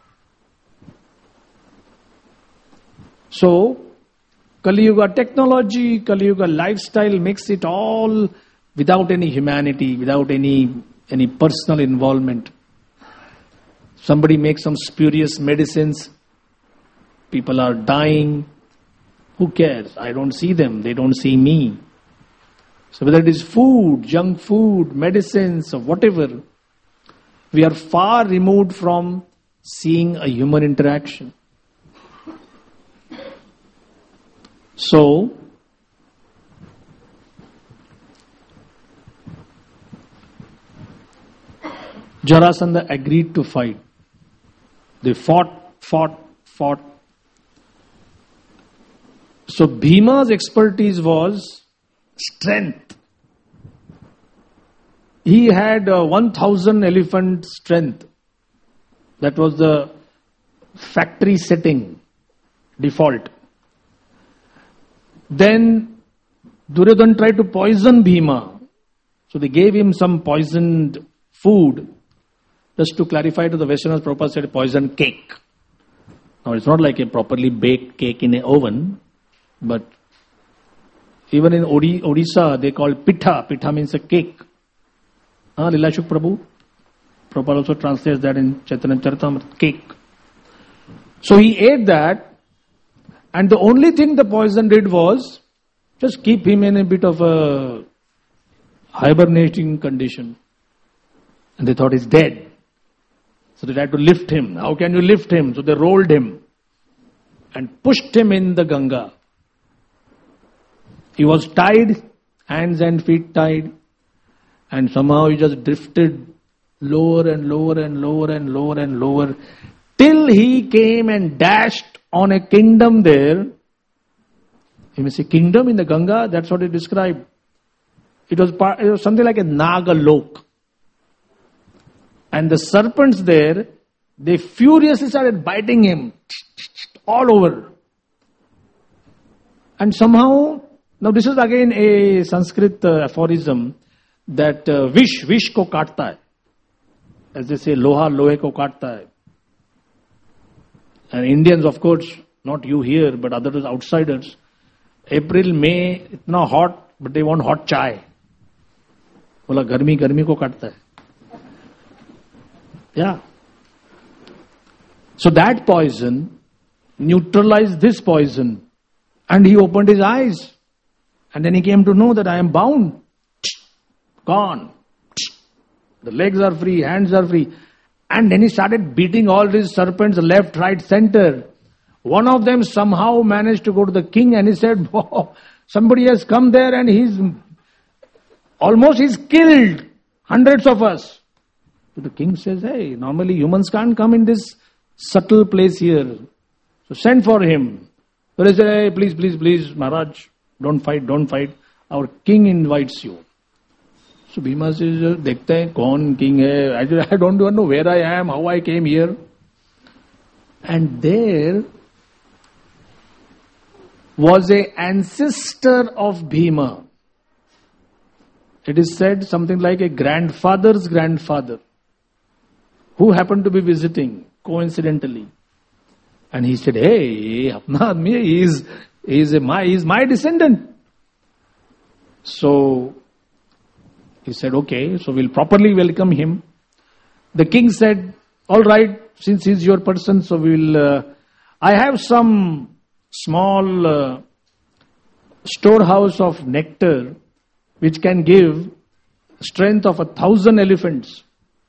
So, Kali Yuga technology, Kali Yuga lifestyle makes it all without any humanity, without any personal involvement. Somebody makes some spurious medicines, people are dying. Who cares? I don't see them, they don't see me. So whether it is food, junk food, medicines, or whatever, we are far removed from seeing a human interaction. So, Jarasandha agreed to fight. They fought. So Bhima's expertise was strength. He had 1,000 elephant strength. That was the factory setting, default. Then Duryodhana tried to poison Bhima. So they gave him some poisoned food. Just to clarify to the Westerners, Prabhupada said poisoned cake. Now it's not like a properly baked cake in an oven, but even in Odisha they call pitha. Pitha means a cake. Lilashuk Prabhu. Prabhupada also translates that in Chaitanya Charitamrita, cake. So he ate that, and the only thing the poison did was just keep him in a bit of a hibernating condition. And they thought he's dead. So they tried to lift him. How can you lift him? So they rolled him and pushed him in the Ganga. He was tied, hands and feet tied, and somehow he just drifted lower and lower and lower and lower and lower till he came and dashed on a kingdom there. You may say kingdom in the Ganga, that's what it described. It was something like a Nagalok. And the serpents there, they furiously started biting him all over. And somehow, now this is again a Sanskrit aphorism that vish ko kaatta hai. As they say, loha lohe ko kaatta hai. And Indians, of course, not you here, but others outsiders, April, May, itna hot, but they want hot chai. Bola garmi ko kaatta hai. Yeah. So that poison neutralized this poison. And he opened his eyes. And then he came to know that I am bound. Gone. The legs are free, hands are free. And then he started beating all these serpents left, right, center. One of them somehow managed to go to the king and he said, "Whoa, somebody has come there and he's killed hundreds of us." So the king says, "Hey, normally humans can't come in this subtle place here. So send for him." So they said, "Hey, please, Maharaj, don't fight. Our king invites you." So Bhima says, "Dekhte hain kaun king hai? I don't even know where I am, how I came here." And there was a ancestor of Bhima. It is said something like a grandfather's grandfather who happened to be visiting coincidentally. And he said, "Hey, apna aadmi hai, he is my descendant." So he said, "Okay, so we'll properly welcome him." The king said, "All right, since he's your person, so I have some small storehouse of nectar which can give strength of 1,000 elephants."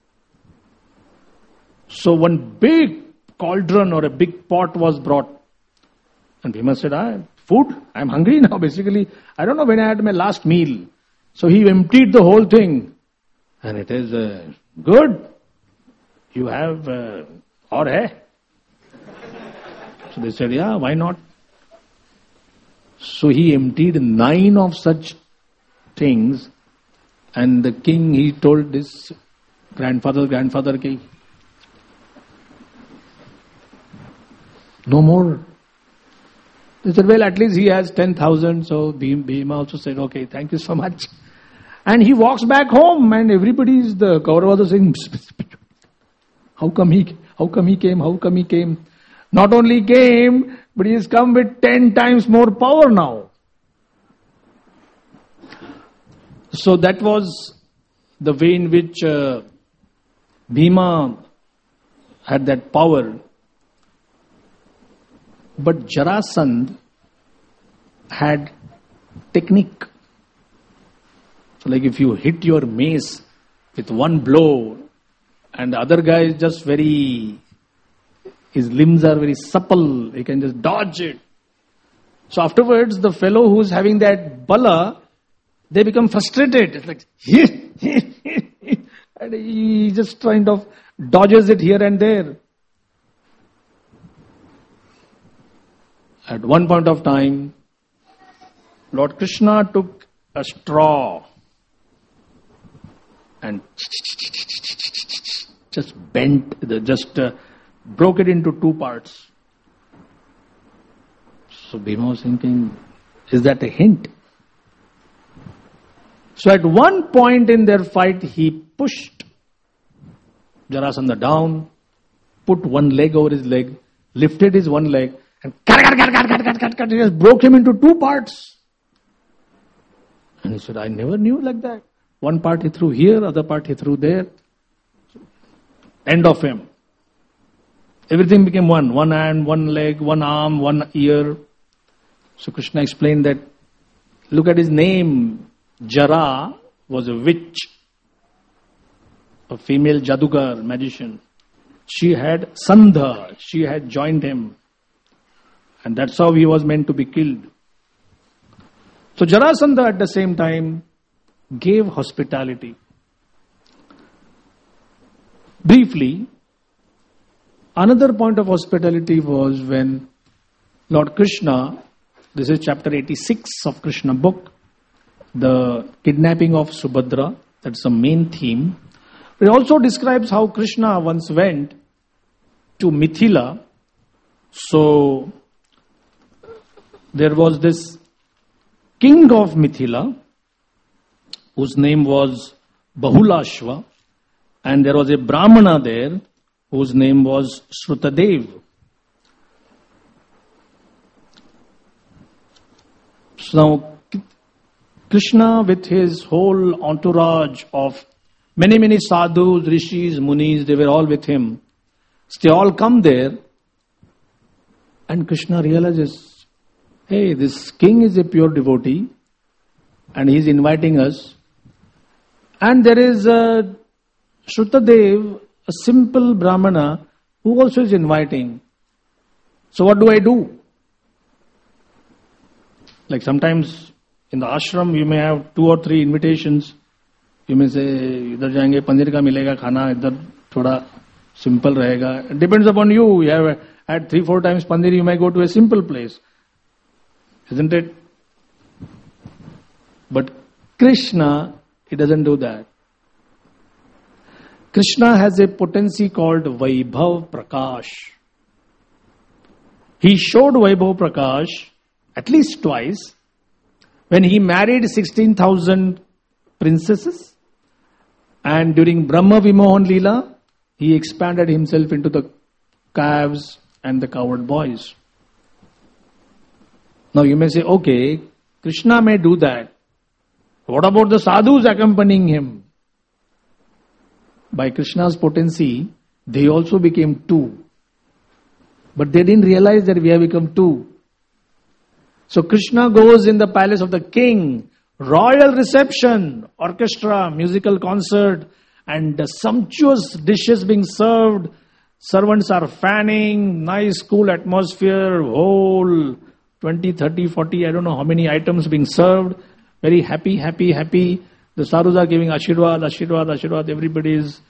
So one big cauldron or a big pot was brought. And Bhima said, "Food? I'm hungry now basically. I don't know when I had my last meal." So he emptied the whole thing. And it is good. You have aur hai? So they said, "Yeah, why not?" So he emptied 9 of such things. And the king, he told this grandfather ki, "No more." They said, "Well, at least he has 10,000. So Bhima also said, "Okay, thank you so much." And he walks back home and the Kauravas are saying, How come he came? Not only came, but he has come with 10 times more power now. So that was the way in which Bhima had that power. But Jarasandh had technique. So like if you hit your mace with one blow and the other guy is just his limbs are very supple, he can just dodge it. So afterwards the fellow who's having that bala, they become frustrated. It's like, and he just kind of dodges it here and there. At one point of time, Lord Krishna took a straw and just broke it into 2 parts. So Bhima was thinking, is that a hint? So at one point in their fight, he pushed Jarasandha down, put one leg over his leg, lifted his one leg, and he just broke him into 2 parts. And he said, "I never knew like that. One part he threw here, other part he threw there." End of him. Everything became one. One hand, one leg, one arm, one ear. So Krishna explained that, look at his name. Jara was a witch, a female jadugar, magician. She had Sandha. She had joined him. And that's how he was meant to be killed. So Jarasandha at the same time gave hospitality. Briefly, another point of hospitality was when Lord Krishna, this is chapter 86 of Krishna book, the kidnapping of Subhadra, that's the main theme. It also describes how Krishna once went to Mithila. So there was this king of Mithila whose name was Bahulashva, and there was a Brahmana there whose name was Shrutadev. So now Krishna with his whole entourage of many sadhus, rishis, munis, they were all with him. So they all come there, and Krishna realizes, hey, this king is a pure devotee, and he is inviting us. And there is a Shrutadev, a simple Brahmana, who also is inviting. So what do I do? Like sometimes in the ashram you may have 2 or 3 invitations. You may say, idhar jayenge, paneer ka milega khana, idhar thoda simple rahega. It depends upon you. You have had 3-4 times paneer, you may go to a simple place. Isn't it? But Krishna, he doesn't do that. Krishna has a potency called Vaibhav Prakash. He showed Vaibhav Prakash at least twice when he married 16,000 princesses, and during Brahma Vimohan Leela, he expanded himself into the calves and the cowherd boys. Now you may say, okay, Krishna may do that. What about the sadhus accompanying him? By Krishna's potency, they also became 2. But they didn't realize that we have become 2. So Krishna goes in the palace of the king, royal reception, orchestra, musical concert, and sumptuous dishes being served. Servants are fanning, nice cool atmosphere, whole 20, 30, 40, I don't know how many items being served. Very happy, happy, happy. The sadhus are giving Ashirwad, Ashirwad, Ashirwad. Everybody is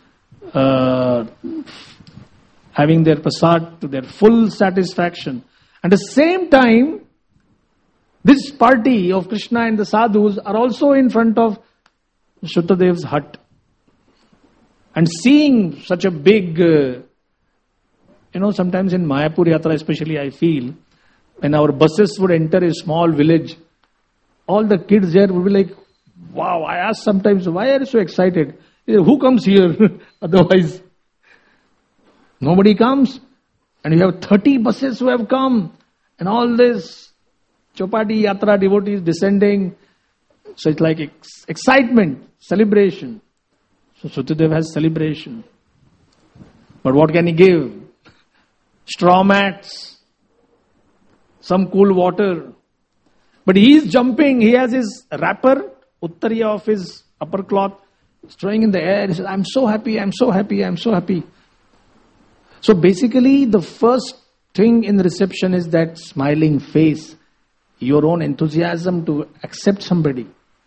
having their prasad to their full satisfaction. At the same time, this party of Krishna and the sadhus are also in front of Shrutadev's hut. And seeing such a big, sometimes in Mayapur Yatra especially I feel, when our buses would enter a small village, all the kids there would be like, wow, I ask sometimes, why are you so excited? Who comes here? Otherwise, nobody comes. And you have 30 buses who have come. And all this Chopati Yatra devotees descending. So it's like excitement, celebration. So Shrutadev has celebration. But what can he give? Straw mats, some cool water. But he is jumping. He has his wrapper, uttariya of his upper cloth, throwing in the air. He says, I'm so happy, I'm so happy, I'm so happy. So basically, the first thing in the reception is that smiling face, your own enthusiasm to accept somebody.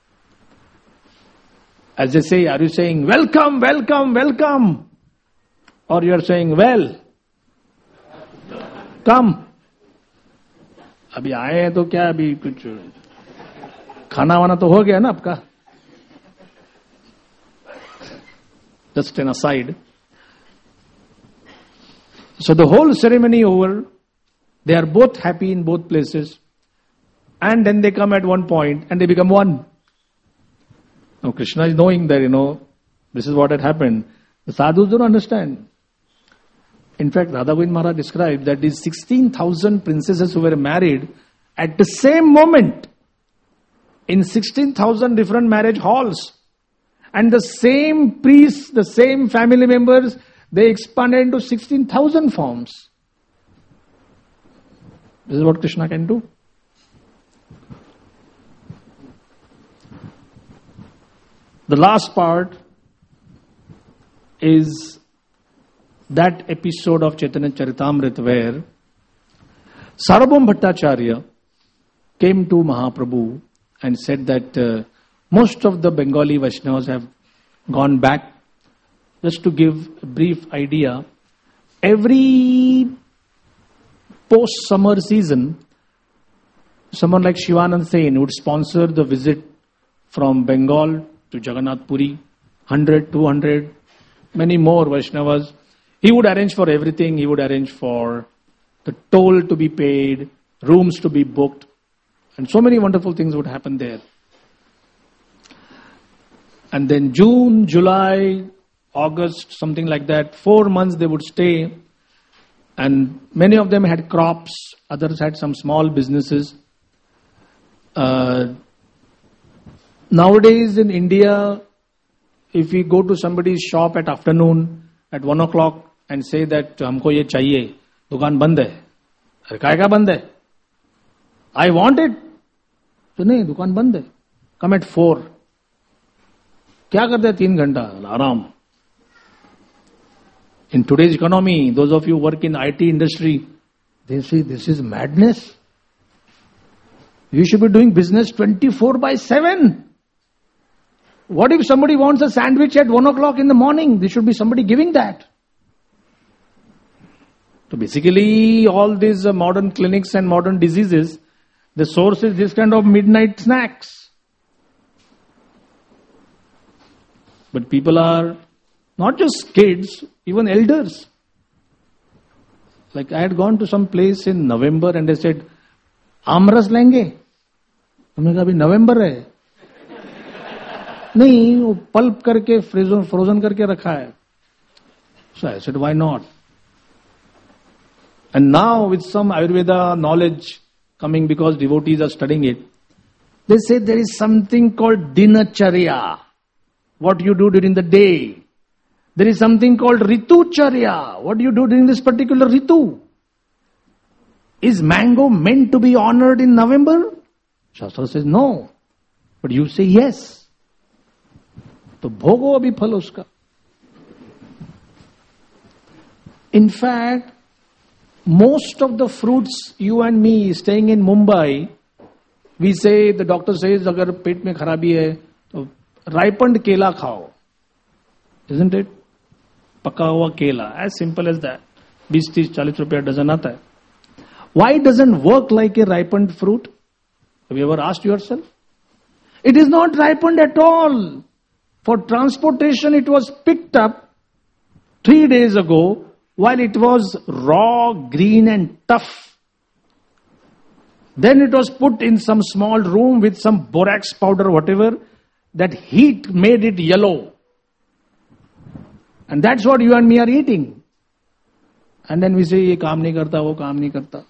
As they say, are you saying, welcome, welcome, welcome? Or you are saying, well, come. अभी आए हैं तो क्या अभी कुछ खाना वाना तो हो गया ना आपका? Just an aside. So the whole ceremony over, they are both happy in both places, and then they come at one point and they become one. Now Krishna is knowing that, this is what had happened. The sadhus don't understand. In fact, Radha Govind Maharaj described that these 16,000 princesses who were married at the same moment in 16,000 different marriage halls, and the same priests, the same family members, they expanded into 16,000 forms. This is what Krishna can do. The last part is that episode of Chaitanya Charitamrita where Sarvabhauma Bhattacharya came to Mahaprabhu and said that most of the Bengali Vaishnavas have gone back. Just to give a brief idea, every post-summer season, someone like Shivanand Sen would sponsor the visit from Bengal to Jagannath Puri, 100, 200, many more Vaishnavas. He would arrange for everything. He would arrange for the toll to be paid, rooms to be booked, and so many wonderful things would happen there. And then June, July, August, something like that, 4 months they would stay. And many of them had crops, others had some small businesses. Nowadays in India, if we go to somebody's shop at afternoon, at 1 o'clock, and say that हमको ये चाहिए, दुकान बंद है. अरे काय का बंद है? I want it. तो नहीं, दुकान बंद है. Come at 4. क्या करते हैं 3 घंटा? आराम. In today's economy, those of you who work in IT industry, they say this is madness. You should be doing business 24/7. What if somebody wants a sandwich at 1 o'clock in the morning? There should be somebody giving that. So basically, all these modern clinics and modern diseases, the source is this kind of midnight snacks. But people are not just kids, even elders. Like I had gone to some place in November and they said, आमरस लेंगे? हमने कहा अभी नवंबर है. नहीं, वो pulp करके frozen करके रखा है. So I said, why not? And now with some Ayurveda knowledge coming because devotees are studying it, they say there is something called dinacharya, what you do during the day. There is something called ritucharya, what do you do during this particular ritu. Is mango meant to be honored in November? Shastra says no, but you say yes. तो भोगो अभी फल उसका. In fact, most of the fruits you and me staying in Mumbai, we say, the doctor says अगर पेट में खराबी है तो ripened केला खाओ. Isn't it? पका हुआ केला, as simple as that. 20-30-40 रुपया डजन आता है. Why doesn't work like a ripened fruit? Have you ever asked yourself? It is not ripened at all. For transportation, it was picked up 3 days ago while it was raw, green and tough. Then it was put in some small room with some borax powder, whatever. That heat made it yellow. And that's what you and me are eating. And then we say, ye kaam nahi karta, wo kaam nahi karta.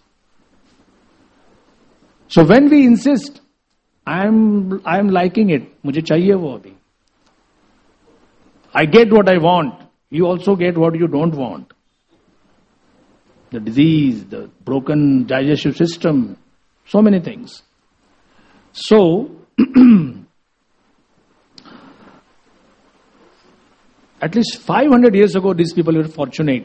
So when we insist, I am liking it, मुझे चाहिए वो अभी. I get what I want. You also get what you don't want. The disease, the broken digestive system, so many things. So, at least 500 years ago, these people were fortunate.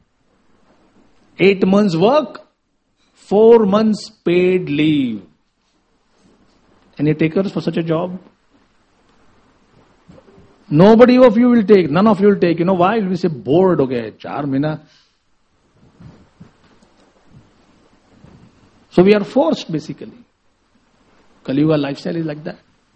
8 months work, 4 months paid leave. Any takers for such a job? Nobody of you will take, none of you will take. You know why? You will say bored, okay, 4 mahina. So we are forced basically. Kali Yuga lifestyle is like that.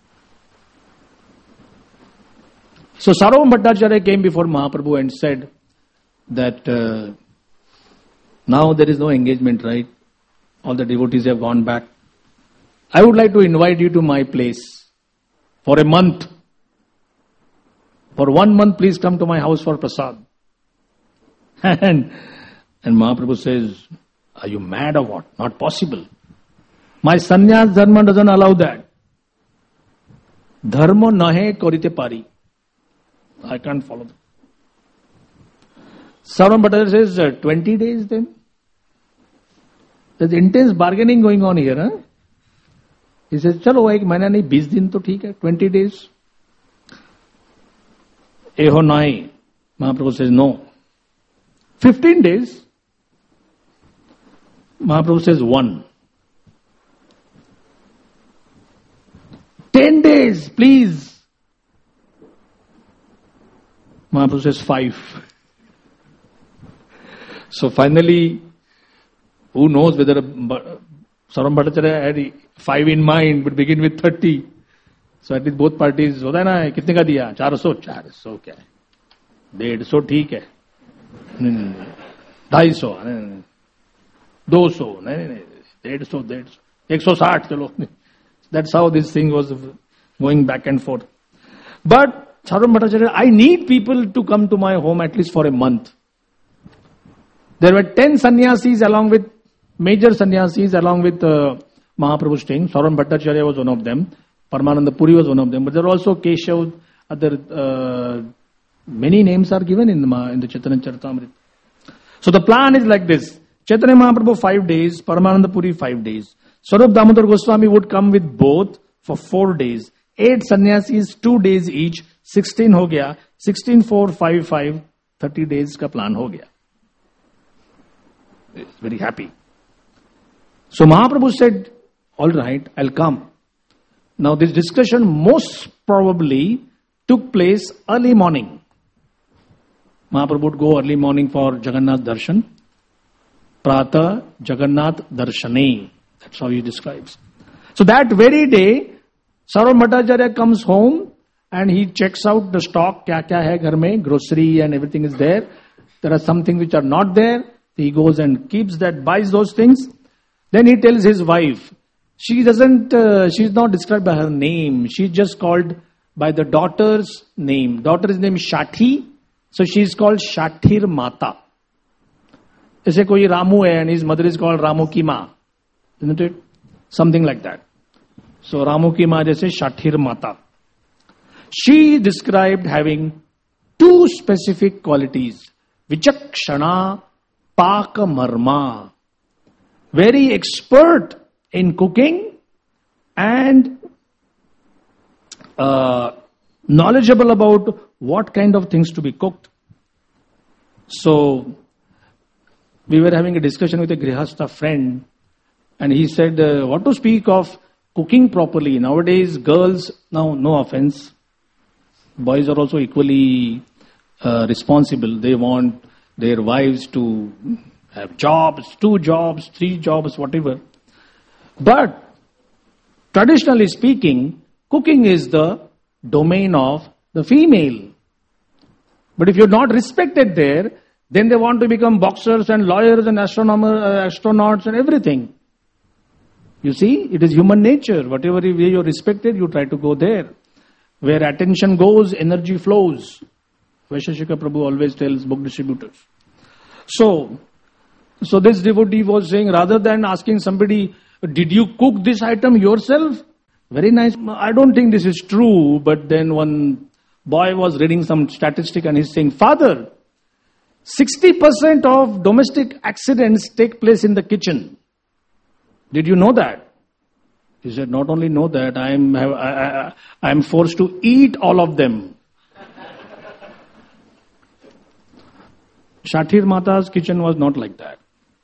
So Sarvabhauma Bhattacharya came before Mahaprabhu and said that now there is no engagement, right? All the devotees have gone back. I would like to invite you to my place for a month. For 1 month, please come to my house for prasad. And Mahaprabhu says, are you mad or what? Not possible. My sannyas dharma doesn't allow that. Dharma nahe korite pari. I can't follow that. Sarvabhauma Bhattacharya says, 20 days then? There's intense bargaining going on here. Huh? He says, chalo, 1 mahina nahi, 20 din to theek hai, 20 days. Eho nahi. Mahaprabhu says, no. 15 days. Mahaprabhu says, 1. 10 days, please. Mahaprabhu says, 5. So finally, who knows whether Sarvabhauma Bhattacharya had 5 in mind, but begin with 30. So at least both parties, होता है ना, कितने का दिया? 400 क्या है? 150 ठीक है. 250, 200, नहीं, 150, 160 चलो. That's how this thing was going back and forth. But Sarvabhauma Bhattacharya, I need people to come to my home at least for a month. There were 10 sannyasis along with major sannyasis along with Mahaprabhu staying. Sarvabhauma Bhattacharya was one of them. Paramananda Puri was one of them. But there are also Keshav, other many names are given in the Chaitanya Charitamrita. So the plan is like this. Chaitanya Mahaprabhu 5 days, Paramananda Puri 5 days. Swarup Damodar Goswami would come with both for 4 days. 8 sannyasis, 2 days each, 16 हो गया, 16, 4, 5, 5, 30 days का plan हो गया. Very happy. So Mahaprabhu said, all right, I'll come. Now this discussion most probably took place early morning. Mahaprabhu would go early morning for Jagannath Darshan. Prata Jagannath Darshane. That's how he describes. So that very day, Sarvam Bhattacharya comes home and he checks out the stock, kya kya hai ghar mein, grocery and everything is there. There are some things which are not there. He goes and keeps that, buys those things. Then he tells his wife. She's not described by her name. She's just called by the daughter's name. Daughter's name is Shathi. So she's called Shathir Mata. Jese koi Ramu hai and his mother is called Ramu ki Ma. Isn't it? Something like that. So Ramu ki Ma jese Shathir Mata. She described having 2 specific qualities. Vichakshana Paka Marma. Very expert in cooking and knowledgeable about what kind of things to be cooked. So we were having a discussion with a Grihastha friend and he said, what to speak of cooking properly? Nowadays girls, now no offense, boys are also equally responsible. They want their wives to have jobs, 2 jobs, 3 jobs, whatever. But traditionally speaking, cooking is the domain of the female. But if you're not respected there, then they want to become boxers and lawyers and astronauts and everything. You see, it is human nature. Whatever way you're respected, you try to go there. Where attention goes, energy flows. Vaisheshika Prabhu always tells book distributors. So this devotee was saying, rather than asking somebody, did you cook this item yourself? Very nice. I don't think this is true. But then one boy was reading some statistic and he's saying, Father, 60% of domestic accidents take place in the kitchen. Did you know that? He said, not only know that, I am forced to eat all of them. Shathir Mata's kitchen was not like that.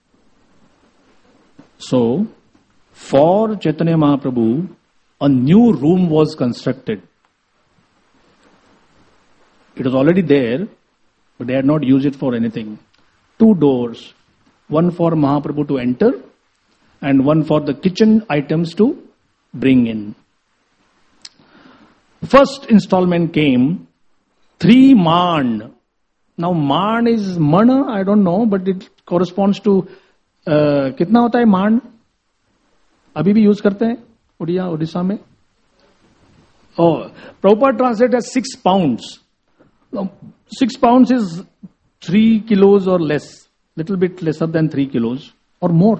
So, for Chaitanya Mahaprabhu, a new room was constructed. It was already there, but they had not used it for anything. 2 doors, one for Mahaprabhu to enter and one for the kitchen items to bring in. First installment came, 3 maan. Now maan is mana, I don't know, but it corresponds to कितना होता है मान? अभी भी use करते हैं उड़ीसा में? Oh, Prabhupada translated as 6 pounds. Now, 6 pounds is 3 kilos or less, little bit lesser than 3 kilos or more.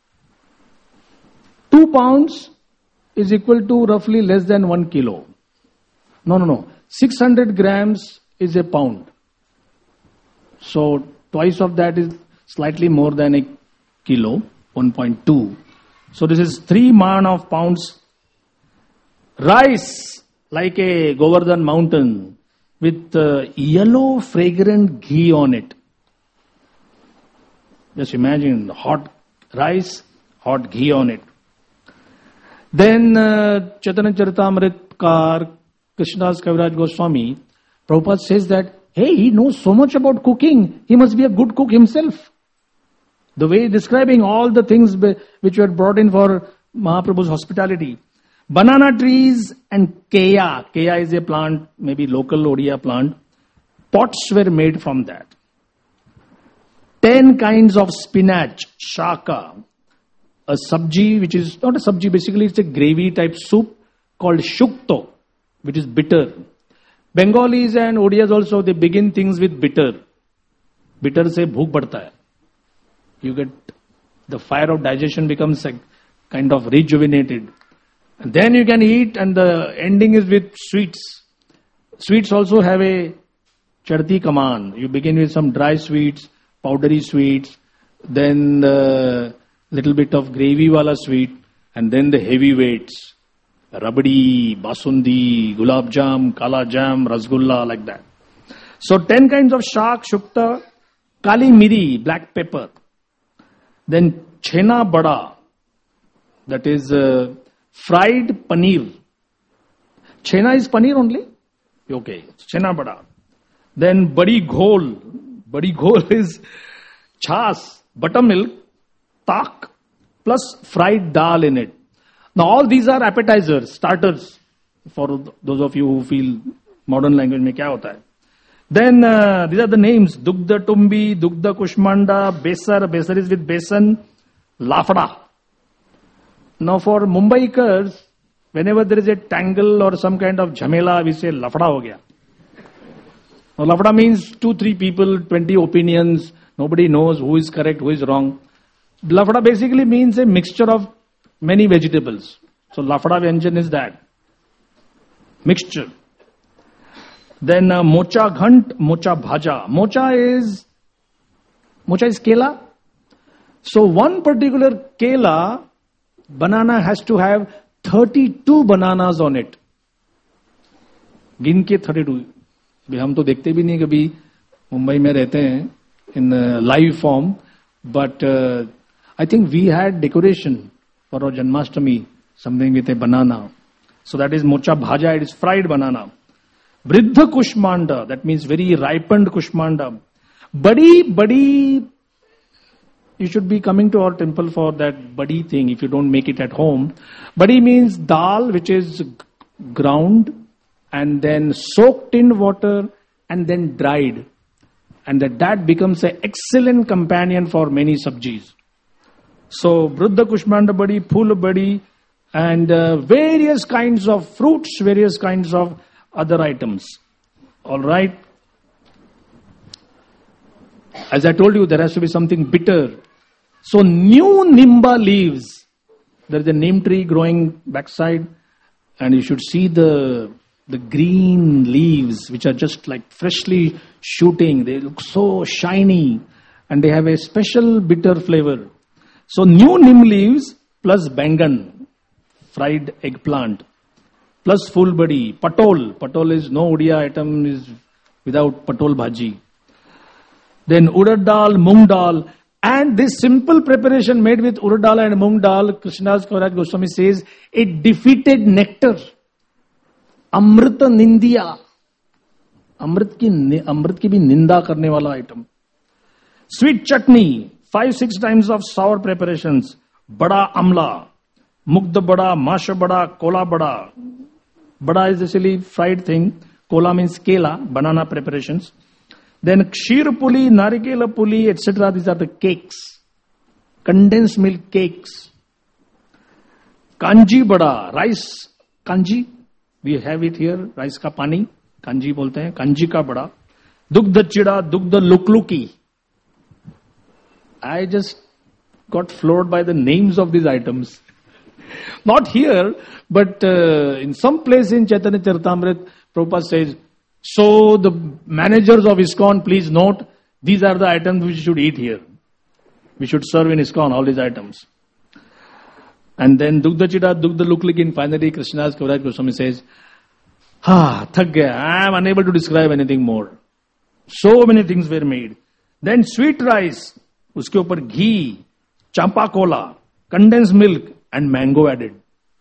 2 pounds is equal to roughly less than 1 kilo. No. 600 grams is a pound. So twice of that is slightly more than a kilo, 1.2. So this is 3 man of pounds. Rice like a Govardhan mountain with yellow fragrant ghee on it. Just imagine hot rice, hot ghee on it. Then Chaitanya Charitamritkar, Krishnadas Kaviraj Goswami, Prabhupada says that, hey, he knows so much about cooking. He must be a good cook himself. The way describing all the things which were brought in for Mahaprabhu's hospitality. Banana trees and keya. Keya is a plant, maybe local Odia plant. Pots were made from that. 10 kinds of spinach, shaka. A sabji, which is not a sabji, basically it's a gravy type soup called shukto, which is bitter. Bengalis and Odias also, they begin things with bitter. Bitter se bhook badta hai. You get, the fire of digestion becomes a kind of rejuvenated. And then you can eat, and the ending is with sweets. Sweets also have a charti kaman. You begin with some dry sweets, powdery sweets, then the little bit of gravy wala sweet, and then the heavyweights. Rabdi, basundi, gulab jam, kala jam, rasgulla, like that. So 10 kinds of shak, shukta, kali miri, black pepper. Then chhena bada, that is fried paneer. Chhena is paneer only? Okay, chhena bada. Then badi ghol. Badi ghol is chas, buttermilk, tak, plus fried dal in it. Now all these are appetizers, starters, for those of you who feel modern language mein kya hota hai. Then these are the names: Dugda Tumbi, Dugda Kushmanda, Besar. Besar is with besan, Lafda. Now for Mumbaikars, whenever there is a tangle or some kind of jhamela, we say Lafda ho gaya. Now Lafda means 2-3 people, 20 opinions. Nobody knows who is correct, who is wrong. Lafda basically means a mixture of many vegetables. So Lafda Vyanjan is that. Mixture. Then mocha ghant, mocha bhaja. Mocha is kela. So one particular kela, banana has to have 32 bananas on it. गिन के 32. अभी हम तो देखते भी नहीं कभी मुंबई में रहते हैं in live form, but I think we had decoration for our Janmashtami, something with a banana. So that is mocha bhaja, it is fried banana. Vriddha Kushmanda, that means very ripened Kushmanda. Badi, you should be coming to our temple for that badi thing if you don't make it at home. Badi means dal, which is ground and then soaked in water and then dried. And that becomes an excellent companion for many sabjis. So, Vriddha Kushmanda badi, Phul badi, and various kinds of fruits, various kinds of other items. All right. As I told you, there has to be something bitter. So new nimba leaves. There is a neem tree growing backside, and you should see the green leaves, which are just like freshly shooting. They look so shiny, and they have a special bitter flavor. So new neem leaves plus bangan, fried eggplant, plus full badi, patol. Patol is no Odia item is without patol bhaji. Then urad dal, mung dal. And this simple preparation made with urad dal and mung dal, Krishnadas Kaviraj Goswami says, it defeated nectar. Amrita nindiya. Amrit ki bhi ninda karne wala item. Sweet chutney, 5-6 times of sour preparations. Bada amla, mugda bada, masha bada, kola bada. Bada is actually fried thing. Kola means kela, banana preparations. Then kshir puli, narikela puli, etc. These are the cakes. Condensed milk cakes. Kanji bada, rice kanji. We have it here, rice ka pani. Kanji bolte hain, kanji ka bada. Dugdha chida, dugdha lukluki. I just got floored by the names of these items. Not here, but in some place in Chaitanya Charitamrita, Prabhupada says, so the managers of ISKCON, please note, these are the items we should eat here. We should serve in ISKCON, all these items. And then Dugdha Chida, Dugdha Luklikin, finally Krishnadas Kaviraj Goswami says, thak gaya, I am unable to describe anything more. So many things were made. Then sweet rice, uske upar ghee, champa cola, condensed milk and mango added.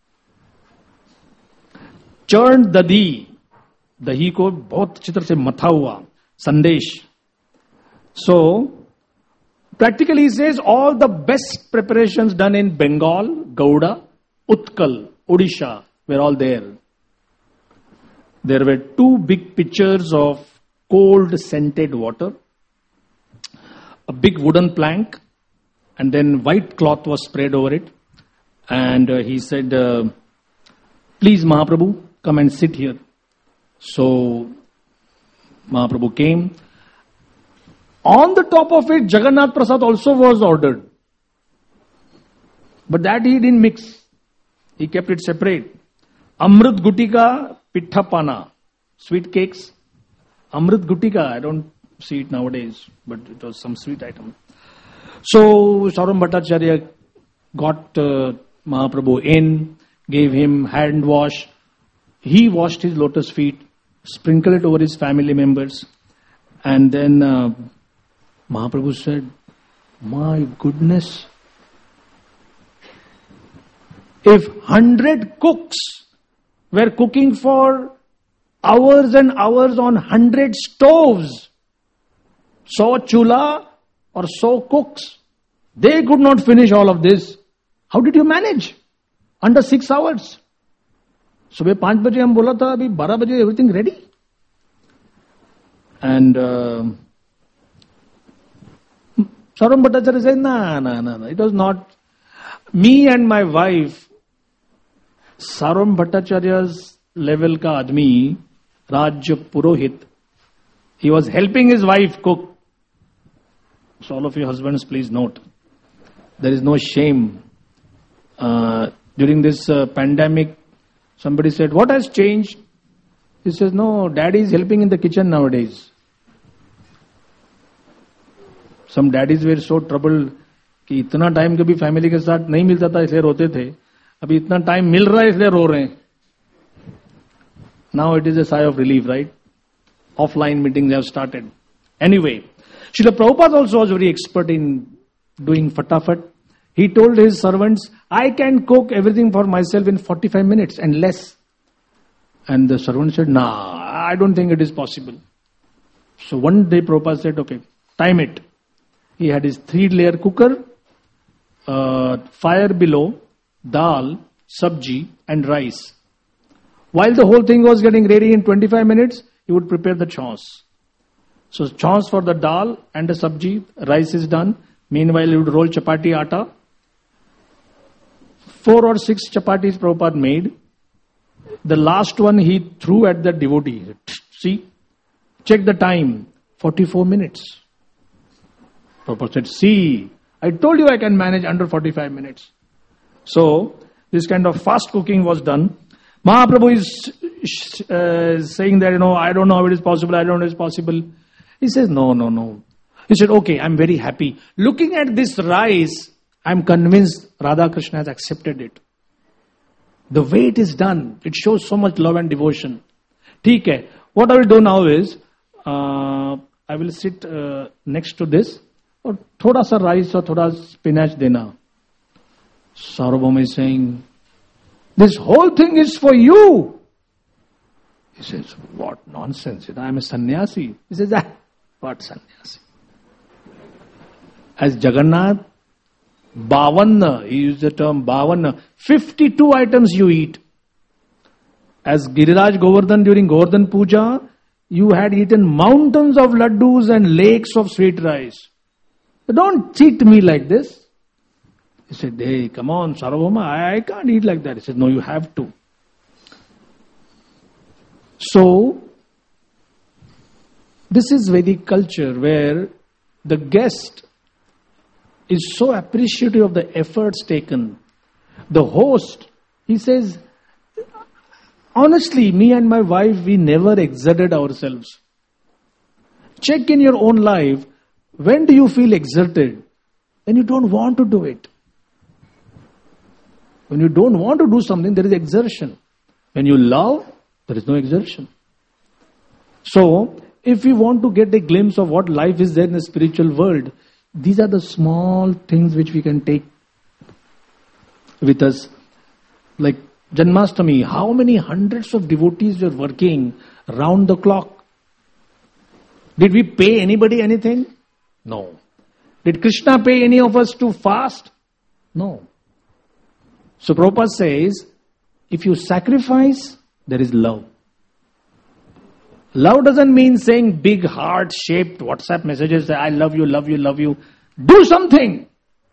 Churned dahi, dahi ko bahut अच्छी तरह से matha hua, sandesh. So, practically he says all the best preparations done in Bengal, Gouda, Utkal, Odisha were all there. There were 2 big pitchers of cold scented water, a big wooden plank, and then white cloth was spread over it. And he said, please Mahaprabhu, come and sit here. So Mahaprabhu came. On the top of it, Jagannath Prasad also was ordered. But that he didn't mix. He kept it separate. Amrit Gutika, Pittha Pana, sweet cakes. Amrit Gutika, I don't see it nowadays, but it was some sweet item. So Saurabh Bhattacharya got Mahaprabhu in, gave him hand wash. He washed his lotus feet, sprinkled it over his family members, and then Mahaprabhu said, "My goodness, if 100 cooks were cooking for hours and hours on 100 stoves, 100 chula or 100 cooks, they could not finish all of this. How did you manage? Under 6 hours. सुबह 5 बजे हम बोला था, अभी 12 बजे everything ready." And Saurabh Bhattacharya said, no, it was not. Me and my wife, Saurabh Bhattacharya's level ka admi, Rajya Purohit, he was helping his wife cook. So all of you husbands, please note, there is no shame. During this pandemic, somebody said, "What has changed?" He says, "No, daddy is helping in the kitchen nowadays." Some daddies were so troubled कि इतना time कभी family के साथ नहीं मिलता था इसलिए रोते थे, अभी इतना टाइम मिल रहा है इसलिए रो रहे हैं. Now it is a sigh of relief, right? Offline meetings have started. Anyway, Srila Prabhupada also was very expert in doing fatafat. He told his servants, "I can cook everything for myself in 45 minutes and less." And the servant said, "Nah, I don't think it is possible." So one day Prabhupada said, "Okay, time it." He had his 3-layer cooker, fire below, dal, sabji and rice. While the whole thing was getting ready in 25 minutes, he would prepare the chaws. So chaws for the dal and the sabji, rice is done. Meanwhile, he would roll chapati atta. 4 or 6 chapatis Prabhupada made. The last one he threw at the devotee. See, check the time, 44 minutes. Prabhupada said, "See, I told you I can manage under 45 minutes. So, this kind of fast cooking was done. Mahaprabhu is saying that, I don't know how it is possible, I don't know how it is possible. He says, no. He said, "Okay, I'm very happy. Looking at this rice, I'm convinced Radha Krishna has accepted it. The way it is done, it shows so much love and devotion. ठीक है, what I will do now is, I will sit next to this, और थोड़ा सा rice और थोड़ा spinach देना." Sarvabhauma is saying, "This whole thing is for you." He says, "What nonsense. I am a sannyasi." He says, "What sannyasi?" As Jagannath, 52, he used the term 52, 52 items you eat. As Giriraj Govardhan during Govardhan Puja, you had eaten mountains of laddus and lakes of sweet rice. Don't cheat me like this. He said, "Hey, come on, Sarvabhauma, I can't eat like that." He said, "No, you have to." So, this is Vedic culture where the guest is so appreciative of the efforts taken. The host, he says, "Honestly, me and my wife, we never exerted ourselves." Check in your own life. When do you feel exerted? When you don't want to do it. When you don't want to do something, there is exertion. When you love, there is no exertion. So, if we want to get a glimpse of what life is there in the spiritual world, these are the small things which we can take with us. Like Janmashtami, how many hundreds of devotees were working round the clock? Did we pay anybody anything? No. Did Krishna pay any of us to fast? No. So Prabhupada says, if you sacrifice, there is love. Love doesn't mean saying big heart-shaped WhatsApp messages that I love you, love you, love you. Do something.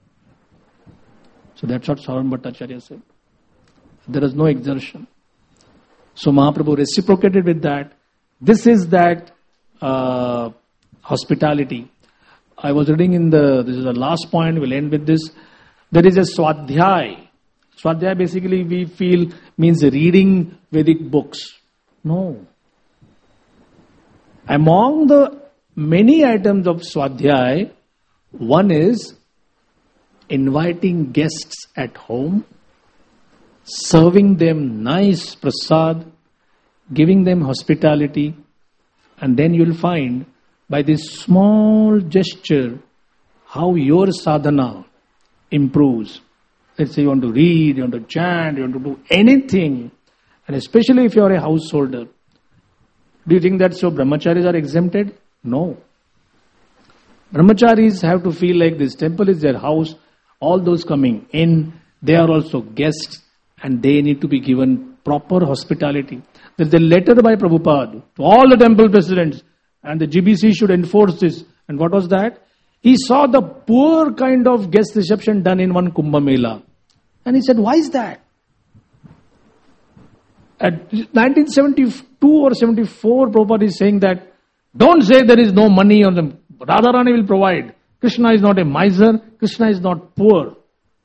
So that's what Saurabh Bhattacharya said. There is no exertion. So Mahaprabhu reciprocated with that. This is that hospitality. I was reading this is the last point, we'll end with this. There is a Swadhyay. Swadhyay basically we feel means reading Vedic books. No. Among the many items of Swadhyay. One is inviting guests at home, serving them nice prasad, giving them hospitality, and then you'll find by this small gesture how your sadhana improves. Let's say you want to read, you want to chant, you want to do anything, and especially if you are a householder. Do you think that so brahmacharis are exempted? No. Brahmacharis have to feel like this temple is their house. All those coming in, they are also guests, and they need to be given proper hospitality. There's a letter by Prabhupada to all the temple presidents, and the GBC should enforce this. And what was that? He saw the poor kind of guest reception done in one Kumbh Mela. And he said, why is that? At 1972 or 74, Prabhupada is saying that, don't say there is no money on them. Radharani will provide. Krishna is not a miser. Krishna is not poor.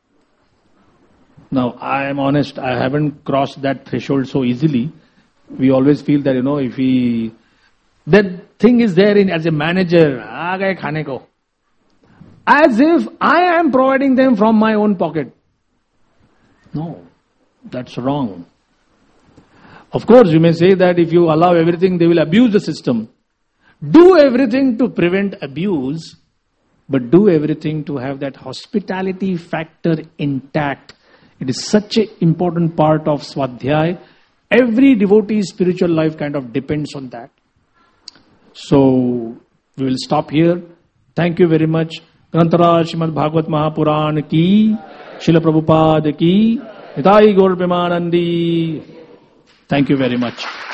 Now, I am honest, I haven't crossed that threshold so easily. We always feel that, if that thing is there as a manager, aa gaye khane ko. As if I am providing them from my own pocket. No, that's wrong. Of course, you may say that if you allow everything, they will abuse the system. Do everything to prevent abuse, but do everything to have that hospitality factor intact. It is such an important part of Swadhyay. Every devotee's spiritual life kind of depends on that. So, we will stop here. Thank you very much. Grantaraj Srimad Bhagavad Mahapuran ki, Srila Prabhupada ki, Nitai Gaur Premanandi. Thank you very much.